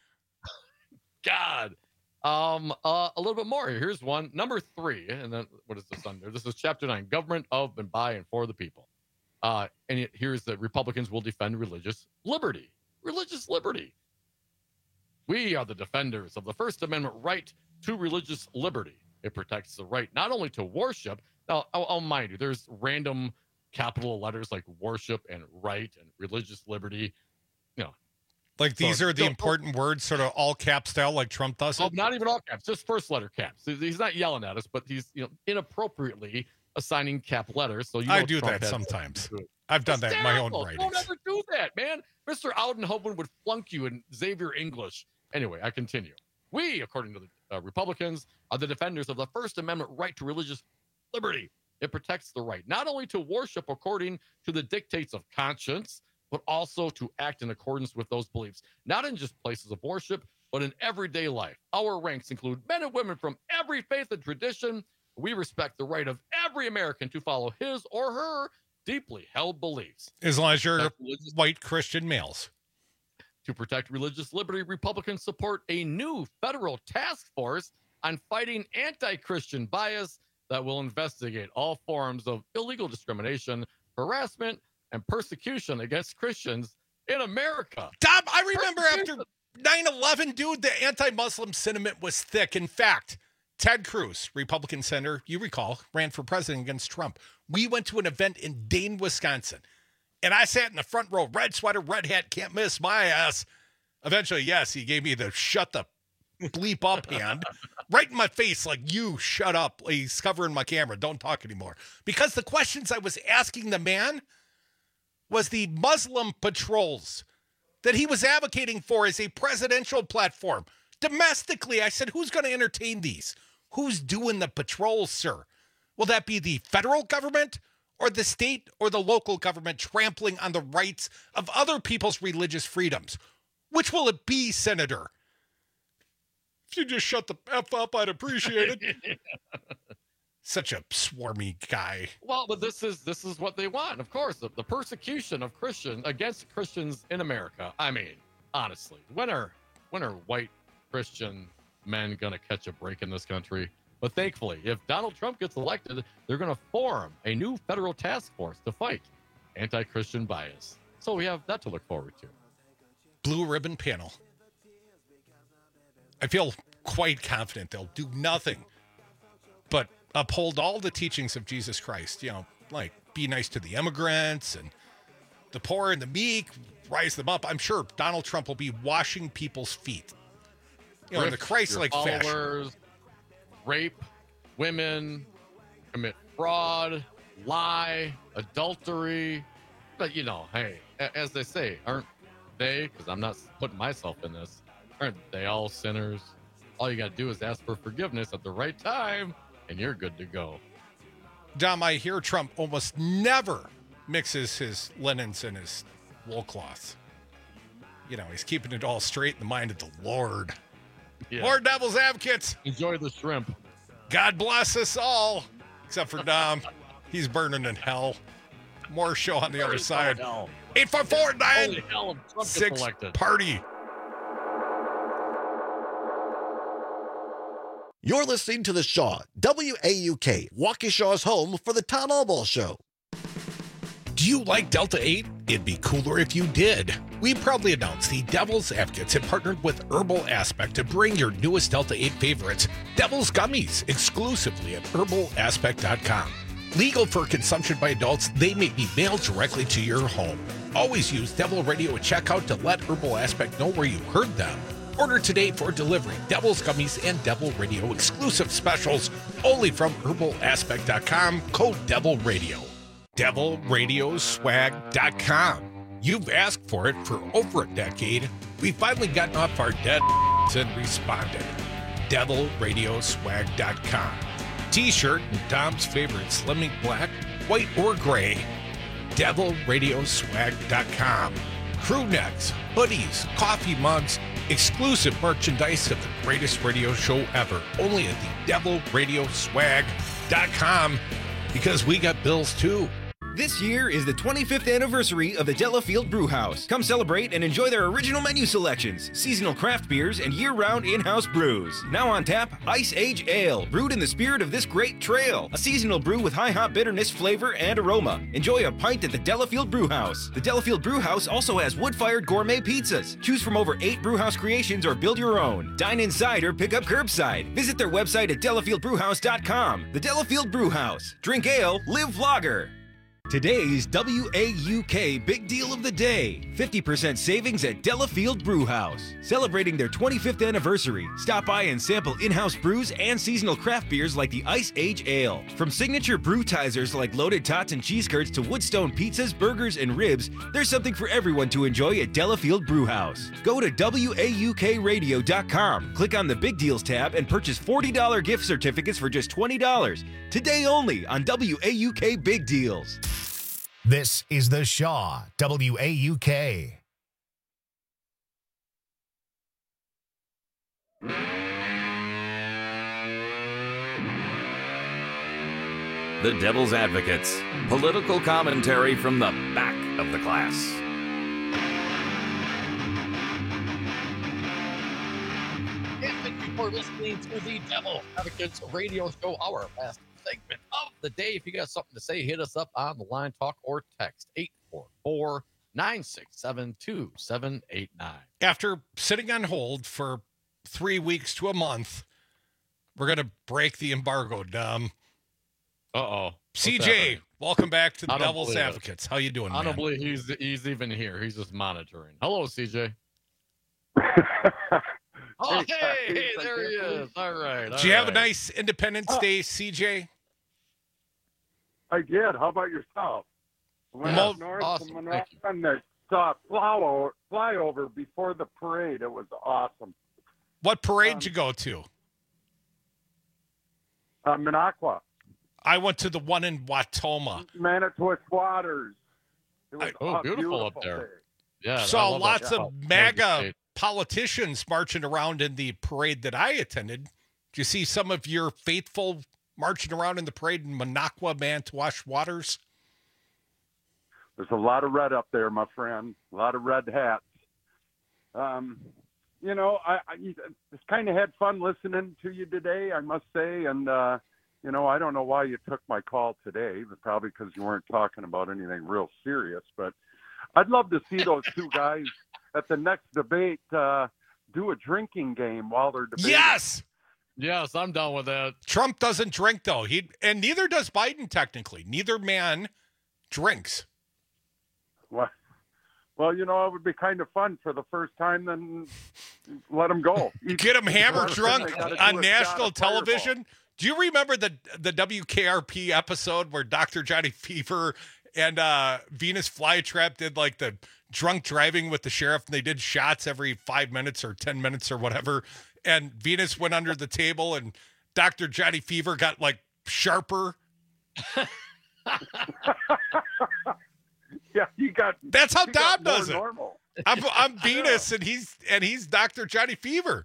God. Um, uh, a little bit more. Here's one. Number three. And then what is this under? This is chapter nine, government of and by and for the people. Uh, and it, here's that Republicans will defend religious liberty. Religious liberty. We are the defenders of the First Amendment right to religious liberty. It protects the right not only to worship. Now, I'll, I'll mind you, there's random capital letters like worship and right and religious liberty. You know, like these so, are the so, important words, sort of all cap style, like Trump does it. Oh, not even all caps, just first letter caps. He's not yelling at us, but he's you know inappropriately assigning cap letters. So you know I do Trump that sometimes. I've done that in my own writings. Don't ever do that, man. Mister Oudenhoven would flunk you in Xavier English. Anyway, I continue. We, according to the uh, Republicans, are the defenders of the First Amendment right to religious liberty. It protects the right not only to worship according to the dictates of conscience, but also to act in accordance with those beliefs, not in just places of worship, but in everyday life. Our ranks include men and women from every faith and tradition. We respect the right of every American to follow his or her deeply held beliefs. As long as you're white Christian males. To protect religious liberty, Republicans support a new federal task force on fighting anti-Christian bias that will investigate all forms of illegal discrimination, harassment, and persecution against Christians in America. Tom, I remember after nine eleven, dude, the anti-Muslim sentiment was thick. In fact, Ted Cruz, Republican senator, you recall, ran for president against Trump. We went to an event in Dane, Wisconsin, and I sat in the front row, red sweater, red hat, can't miss my ass. Eventually, yes, he gave me the shut the bleep up hand right in my face, like, you shut up. He's covering my camera. Don't talk anymore. Because the questions I was asking the man was the Muslim patrols that he was advocating for as a presidential platform. Domestically, I said, who's going to entertain these? Who's doing the patrols, sir? Will that be the federal government or the state or the local government trampling on the rights of other people's religious freedoms? Which will it be, Senator? If you just shut the F up, I'd appreciate it. Such a swarmy guy. Well, but this is this is what they want, of course. The, the persecution of Christians against Christians in America. I mean, honestly, when are when are white Christian men gonna catch a break in this country? But thankfully, if Donald Trump gets elected, they're gonna form a new federal task force to fight anti-Christian bias. So we have that to look forward to. Blue ribbon panel. I feel quite confident they'll do nothing but uphold all the teachings of Jesus Christ. You know, like be nice to the immigrants and the poor and the meek, rise them up. I'm sure Donald Trump will be washing people's feet, you know, in the Christ-like fashion. Rape women, commit fraud, lie, adultery. But, you know, hey, as they say, aren't they, because I'm not putting myself in this, aren't they all sinners? All you got to do is ask for forgiveness at the right time, and you're good to go. Dom, I hear Trump almost never mixes his linens and his wool cloths. You know, he's keeping it all straight in the mind of the Lord. Yeah. Lord Devil's Advocates. Enjoy the shrimp. God bless us all, except for Dom. He's burning in hell. More show on the other side. eight four four nine six party. You're listening to The Shaw, W A U K, Waukesha's home for the Tom Albaugh Show. Do you like Delta eight? It'd be cooler if you did. We proudly announce the Devil's Advocates have partnered with Herbal Aspect to bring your newest Delta eight favorites, Devil's Gummies, exclusively at herbal aspect dot com. Legal for consumption by adults, they may be mailed directly to your home. Always use Devil Radio at checkout to let Herbal Aspect know where you heard them. Order today for delivery. Devil's Gummies and Devil Radio exclusive specials only from herbal aspect dot com, code Devil Radio. devil radio swag dot com. You've asked for it for over a decade. We've finally gotten off our dead and responded. devil radio swag dot com. T-shirt and Dom's favorite Slimming Black, white or gray. devil radio swag dot com. Crew necks, hoodies, coffee mugs, exclusive merchandise of the greatest radio show ever. Only at the devil radio swag dot com, because we got bills too. This year is the twenty-fifth anniversary of the Delafield Brewhouse. Come celebrate and enjoy their original menu selections, seasonal craft beers, and year-round in-house brews. Now on tap, Ice Age Ale, brewed in the spirit of this great trail. A seasonal brew with high hop bitterness, flavor, and aroma. Enjoy a pint at the Delafield Brewhouse. The Delafield Brewhouse also has wood-fired gourmet pizzas. Choose from over eight brewhouse creations or build your own. Dine inside or pick up curbside. Visit their website at delafield brewhouse dot com. The Delafield Brewhouse. Drink ale, live lager. Today's W A U K Big Deal of the Day, fifty percent savings at Delafield Brewhouse. Celebrating their twenty-fifth anniversary, stop by and sample in-house brews and seasonal craft beers like the Ice Age Ale. From signature brewtizers like Loaded Tots and Cheese Curds to Woodstone pizzas, burgers, and ribs, there's something for everyone to enjoy at Delafield Brewhouse. Go to W A U K radio dot com, click on the Big Deals tab, and purchase forty dollars gift certificates for just twenty dollars. Today only on W A U K Big Deals. This is the Shaw, W A U K. The Devil's Advocates. Political commentary from the back of the class. And thank you for listening to the Devil Advocates radio show, our last segment of the day. If you got something to say, hit us up on the line, talk, or text eight four four, nine six seven, two seven eight nine. After sitting on hold for three weeks to a month, we're going to break the embargo, Dom. Uh-oh. C J, welcome back to the Devil's Advocates. It. How you doing, I man? don't believe he's, he's even here. He's just monitoring. Hello, C J. Oh, hey, hey, hey, there he is. All right. All Did you have right. a nice Independence Day, C J? I did. How about yourself? Went Mo- up north awesome. to Monroe and I saw flyover, flyover before the parade. It was awesome. What parade Um, did you go to? Uh, Minocqua, I went to the one in Watoma. Manitowoc Waters. It was Oh, a beautiful up there. day. Yeah. I Saw love lots that. of Yeah. MAGA politicians marching around in the parade that I attended. Did you see some of your faithful marching around in the parade in Minocqua, Manitowoc Waters? There's a lot of red up there, my friend. A lot of red hats. Um, you know, I, I just kind of had fun listening to you today, I must say. And, uh, you know, I don't know why you took my call today, but probably because you weren't talking about anything real serious. But I'd love to see those two guys at the next debate uh, do a drinking game while they're debating. Yes! Yes, I'm done with that. Trump doesn't drink, though. He and neither does Biden, technically. Neither man drinks. Well, well, you know, it would be kind of fun for the first time, then let them go. Get him hammer They drunk gotta do on a national shot of Fireball. television. Do you remember the the W K R P episode where Doctor Johnny Fever and uh, Venus Flytrap did like the drunk driving with the sheriff, and they did shots every five minutes or ten minutes or whatever. And Venus went under the table, and Doctor Johnny Fever got like sharper. Yeah, you got. That's how you Dom got more does it. normal. I'm I'm Venus, and he's and he's Doctor Johnny Fever.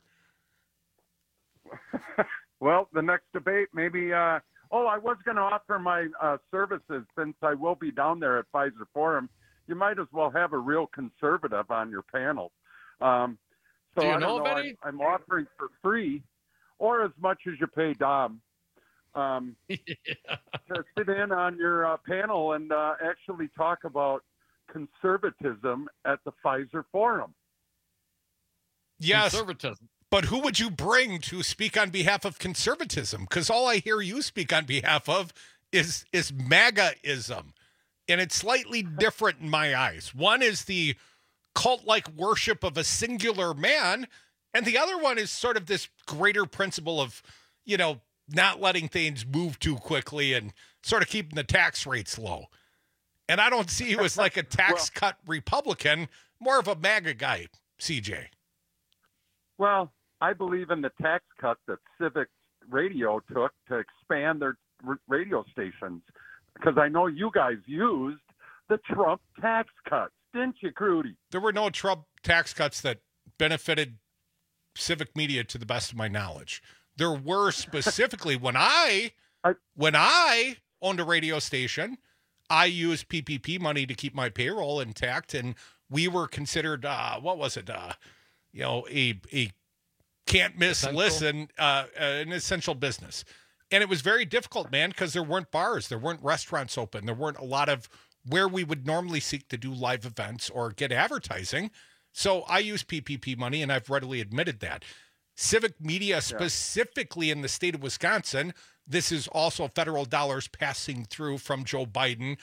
Well, the next debate, maybe. Uh, oh, I was going to offer my uh, services since I will be down there at Pfizer Forum. You might as well have a real conservative on your panel. Um, so Do you I don't know know. of any? I'm, I'm offering for free, or as much as you pay Dom. um, to sit in on your uh, panel and uh, actually talk about conservatism at the Pfizer Forum. Yes, Conservatism. but who would you bring to speak on behalf of conservatism? Because all I hear you speak on behalf of is is MAGA-ism, and it's slightly different in my eyes. One is the cult-like worship of a singular man, and the other one is sort of this greater principle of, you know, not letting things move too quickly and sort of keeping the tax rates low. And I don't see you as like a tax well, cut Republican, more of a MAGA guy, C J. Well, I believe in the tax cut that Civic Radio took to expand their r- radio stations, because I know you guys used the Trump tax cuts, didn't you, Crudy? There were no Trump tax cuts that benefited Civic Media, to the best of my knowledge. There were specifically when I, I when I owned a radio station, I used P P P money to keep my payroll intact, and we were considered uh, what was it? Uh, you know, a a can't miss essential. listen, uh, an essential business. And it was very difficult, man, because there weren't bars, there weren't restaurants open, there weren't a lot of where we would normally seek to do live events or get advertising. So I use P P P money, and I've readily admitted that. Civic Media, specifically in the state of Wisconsin, this is also federal dollars passing through from Joe Biden.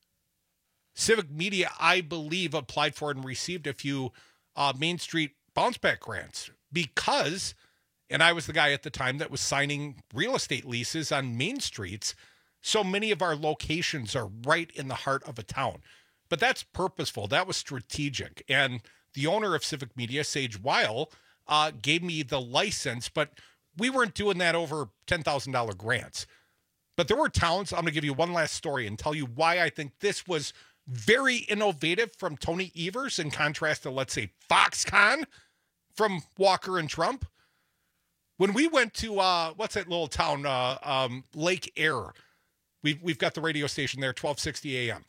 Civic Media, I believe, applied for and received a few uh, Main Street bounce back grants because, and I was the guy at the time that was signing real estate leases on main streets, so many of our locations are right in the heart of a town. But that's purposeful. That was strategic. And the owner of Civic Media, Sage Weil, uh, gave me the license, but we weren't doing that over ten thousand dollars grants. But there were towns, I'm going to give you one last story and tell you why I think this was very innovative from Tony Evers in contrast to, let's say, Foxconn from Walker and Trump. When we went to, uh, what's that little town, uh, um, Lake Air, we've, we've got the radio station there, twelve sixty A M.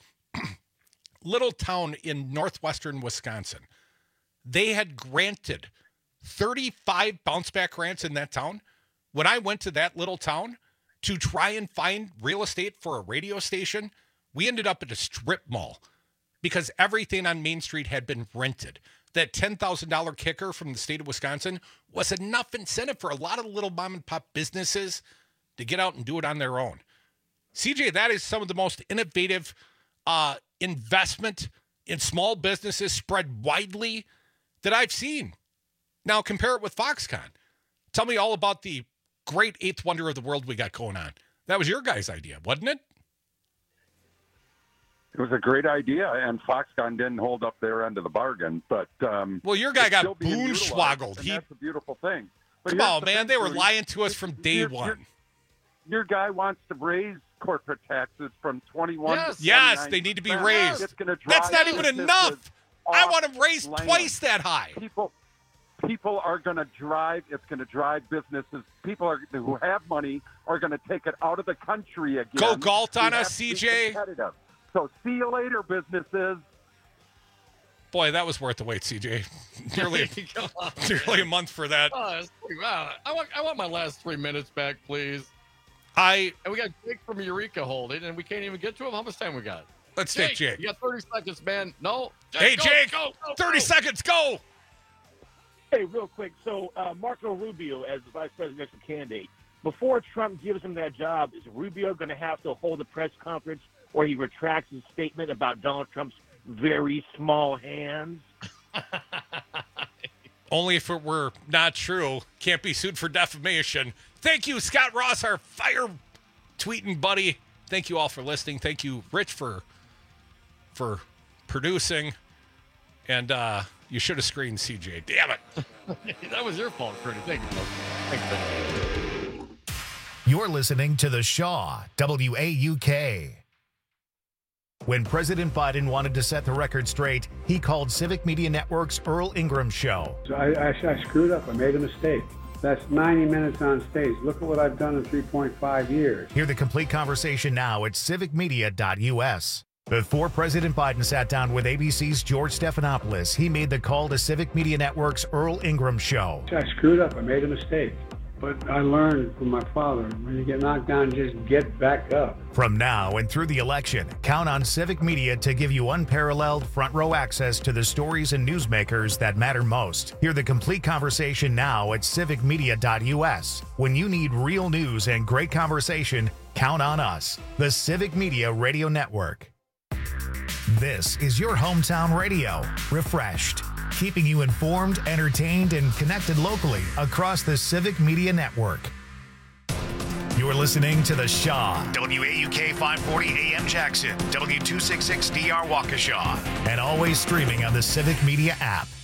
Little town in northwestern Wisconsin. They had granted thirty-five bounce back grants in that town. When I went to that little town to try and find real estate for a radio station, we ended up at a strip mall because everything on Main Street had been rented. That ten thousand dollars kicker from the state of Wisconsin was enough incentive for a lot of little mom and pop businesses to get out and do it on their own. C J, that is some of the most innovative uh, investment in small businesses spread widely that I've seen. Now compare it with Foxconn. Tell me all about the great eighth wonder of the world we got going on. That was your guys' idea, wasn't it? It was a great idea, and Foxconn didn't hold up their end of the bargain. But um, well, your guy got boonschwaggled. He, that's a beautiful thing. But come on, the man. They were lying to us from day your, one. Your, your guy wants to raise corporate taxes from twenty-one yes. to yes, they need to be raised. It's gonna That's not even enough. I want them raised land. twice that high. People, people are going to drive. It's going to drive businesses. People are, who have money are going to take it out of the country again. Go Galt on we us, C J. So see you later, businesses. Boy, that was worth the wait, C J. nearly, nearly a month for that. Oh, wow. I want, I want my last three minutes back, please. I and we got Jake from Eureka holding, and we can't even get to him. How much time we got? Let's Jake, take Jake. You got thirty seconds, man. No. Jake, hey, go, Jake. Go, go, thirty go. seconds. Go. Hey, real quick. So uh, Marco Rubio, as the vice presidential candidate, before Trump gives him that job, is Rubio going to have to hold a press conference where he retracts his statement about Donald Trump's very small hands? Only if it were not true. Can't be sued for defamation. Thank you, Scott Ross, our fire tweeting buddy. Thank you all for listening. Thank you, Rich, for for producing. And uh, you should have screened C J. Damn it. That was your fault, Freddie. Thank you. Thanks, man. You're listening to The Shaw, W A U K. When President Biden wanted to set the record straight, he called Civic Media Network's Earl Ingram Show. So I, I, I screwed up. I made a mistake. That's ninety minutes on stage. Look at what I've done in three point five years. Hear the complete conversation now at civic media dot U S. Before President Biden sat down with A B C's George Stephanopoulos, he made the call to Civic Media Network's Earl Ingram Show. I screwed up. I made a mistake. but I learned from my father, when you get knocked down, just get back up. From now and through the election, count on Civic Media to give you unparalleled front row access to the stories and newsmakers that matter most. Hear the complete conversation now at civic media dot U S. When you need real news and great conversation, count on us, the Civic Media Radio Network. This is your hometown radio, refreshed, keeping you informed, entertained, and connected locally across the Civic Media Network. You're listening to The Shaw, W A U K five forty A M Jackson, W two sixty-six D R Waukesha, and always streaming on the Civic Media app.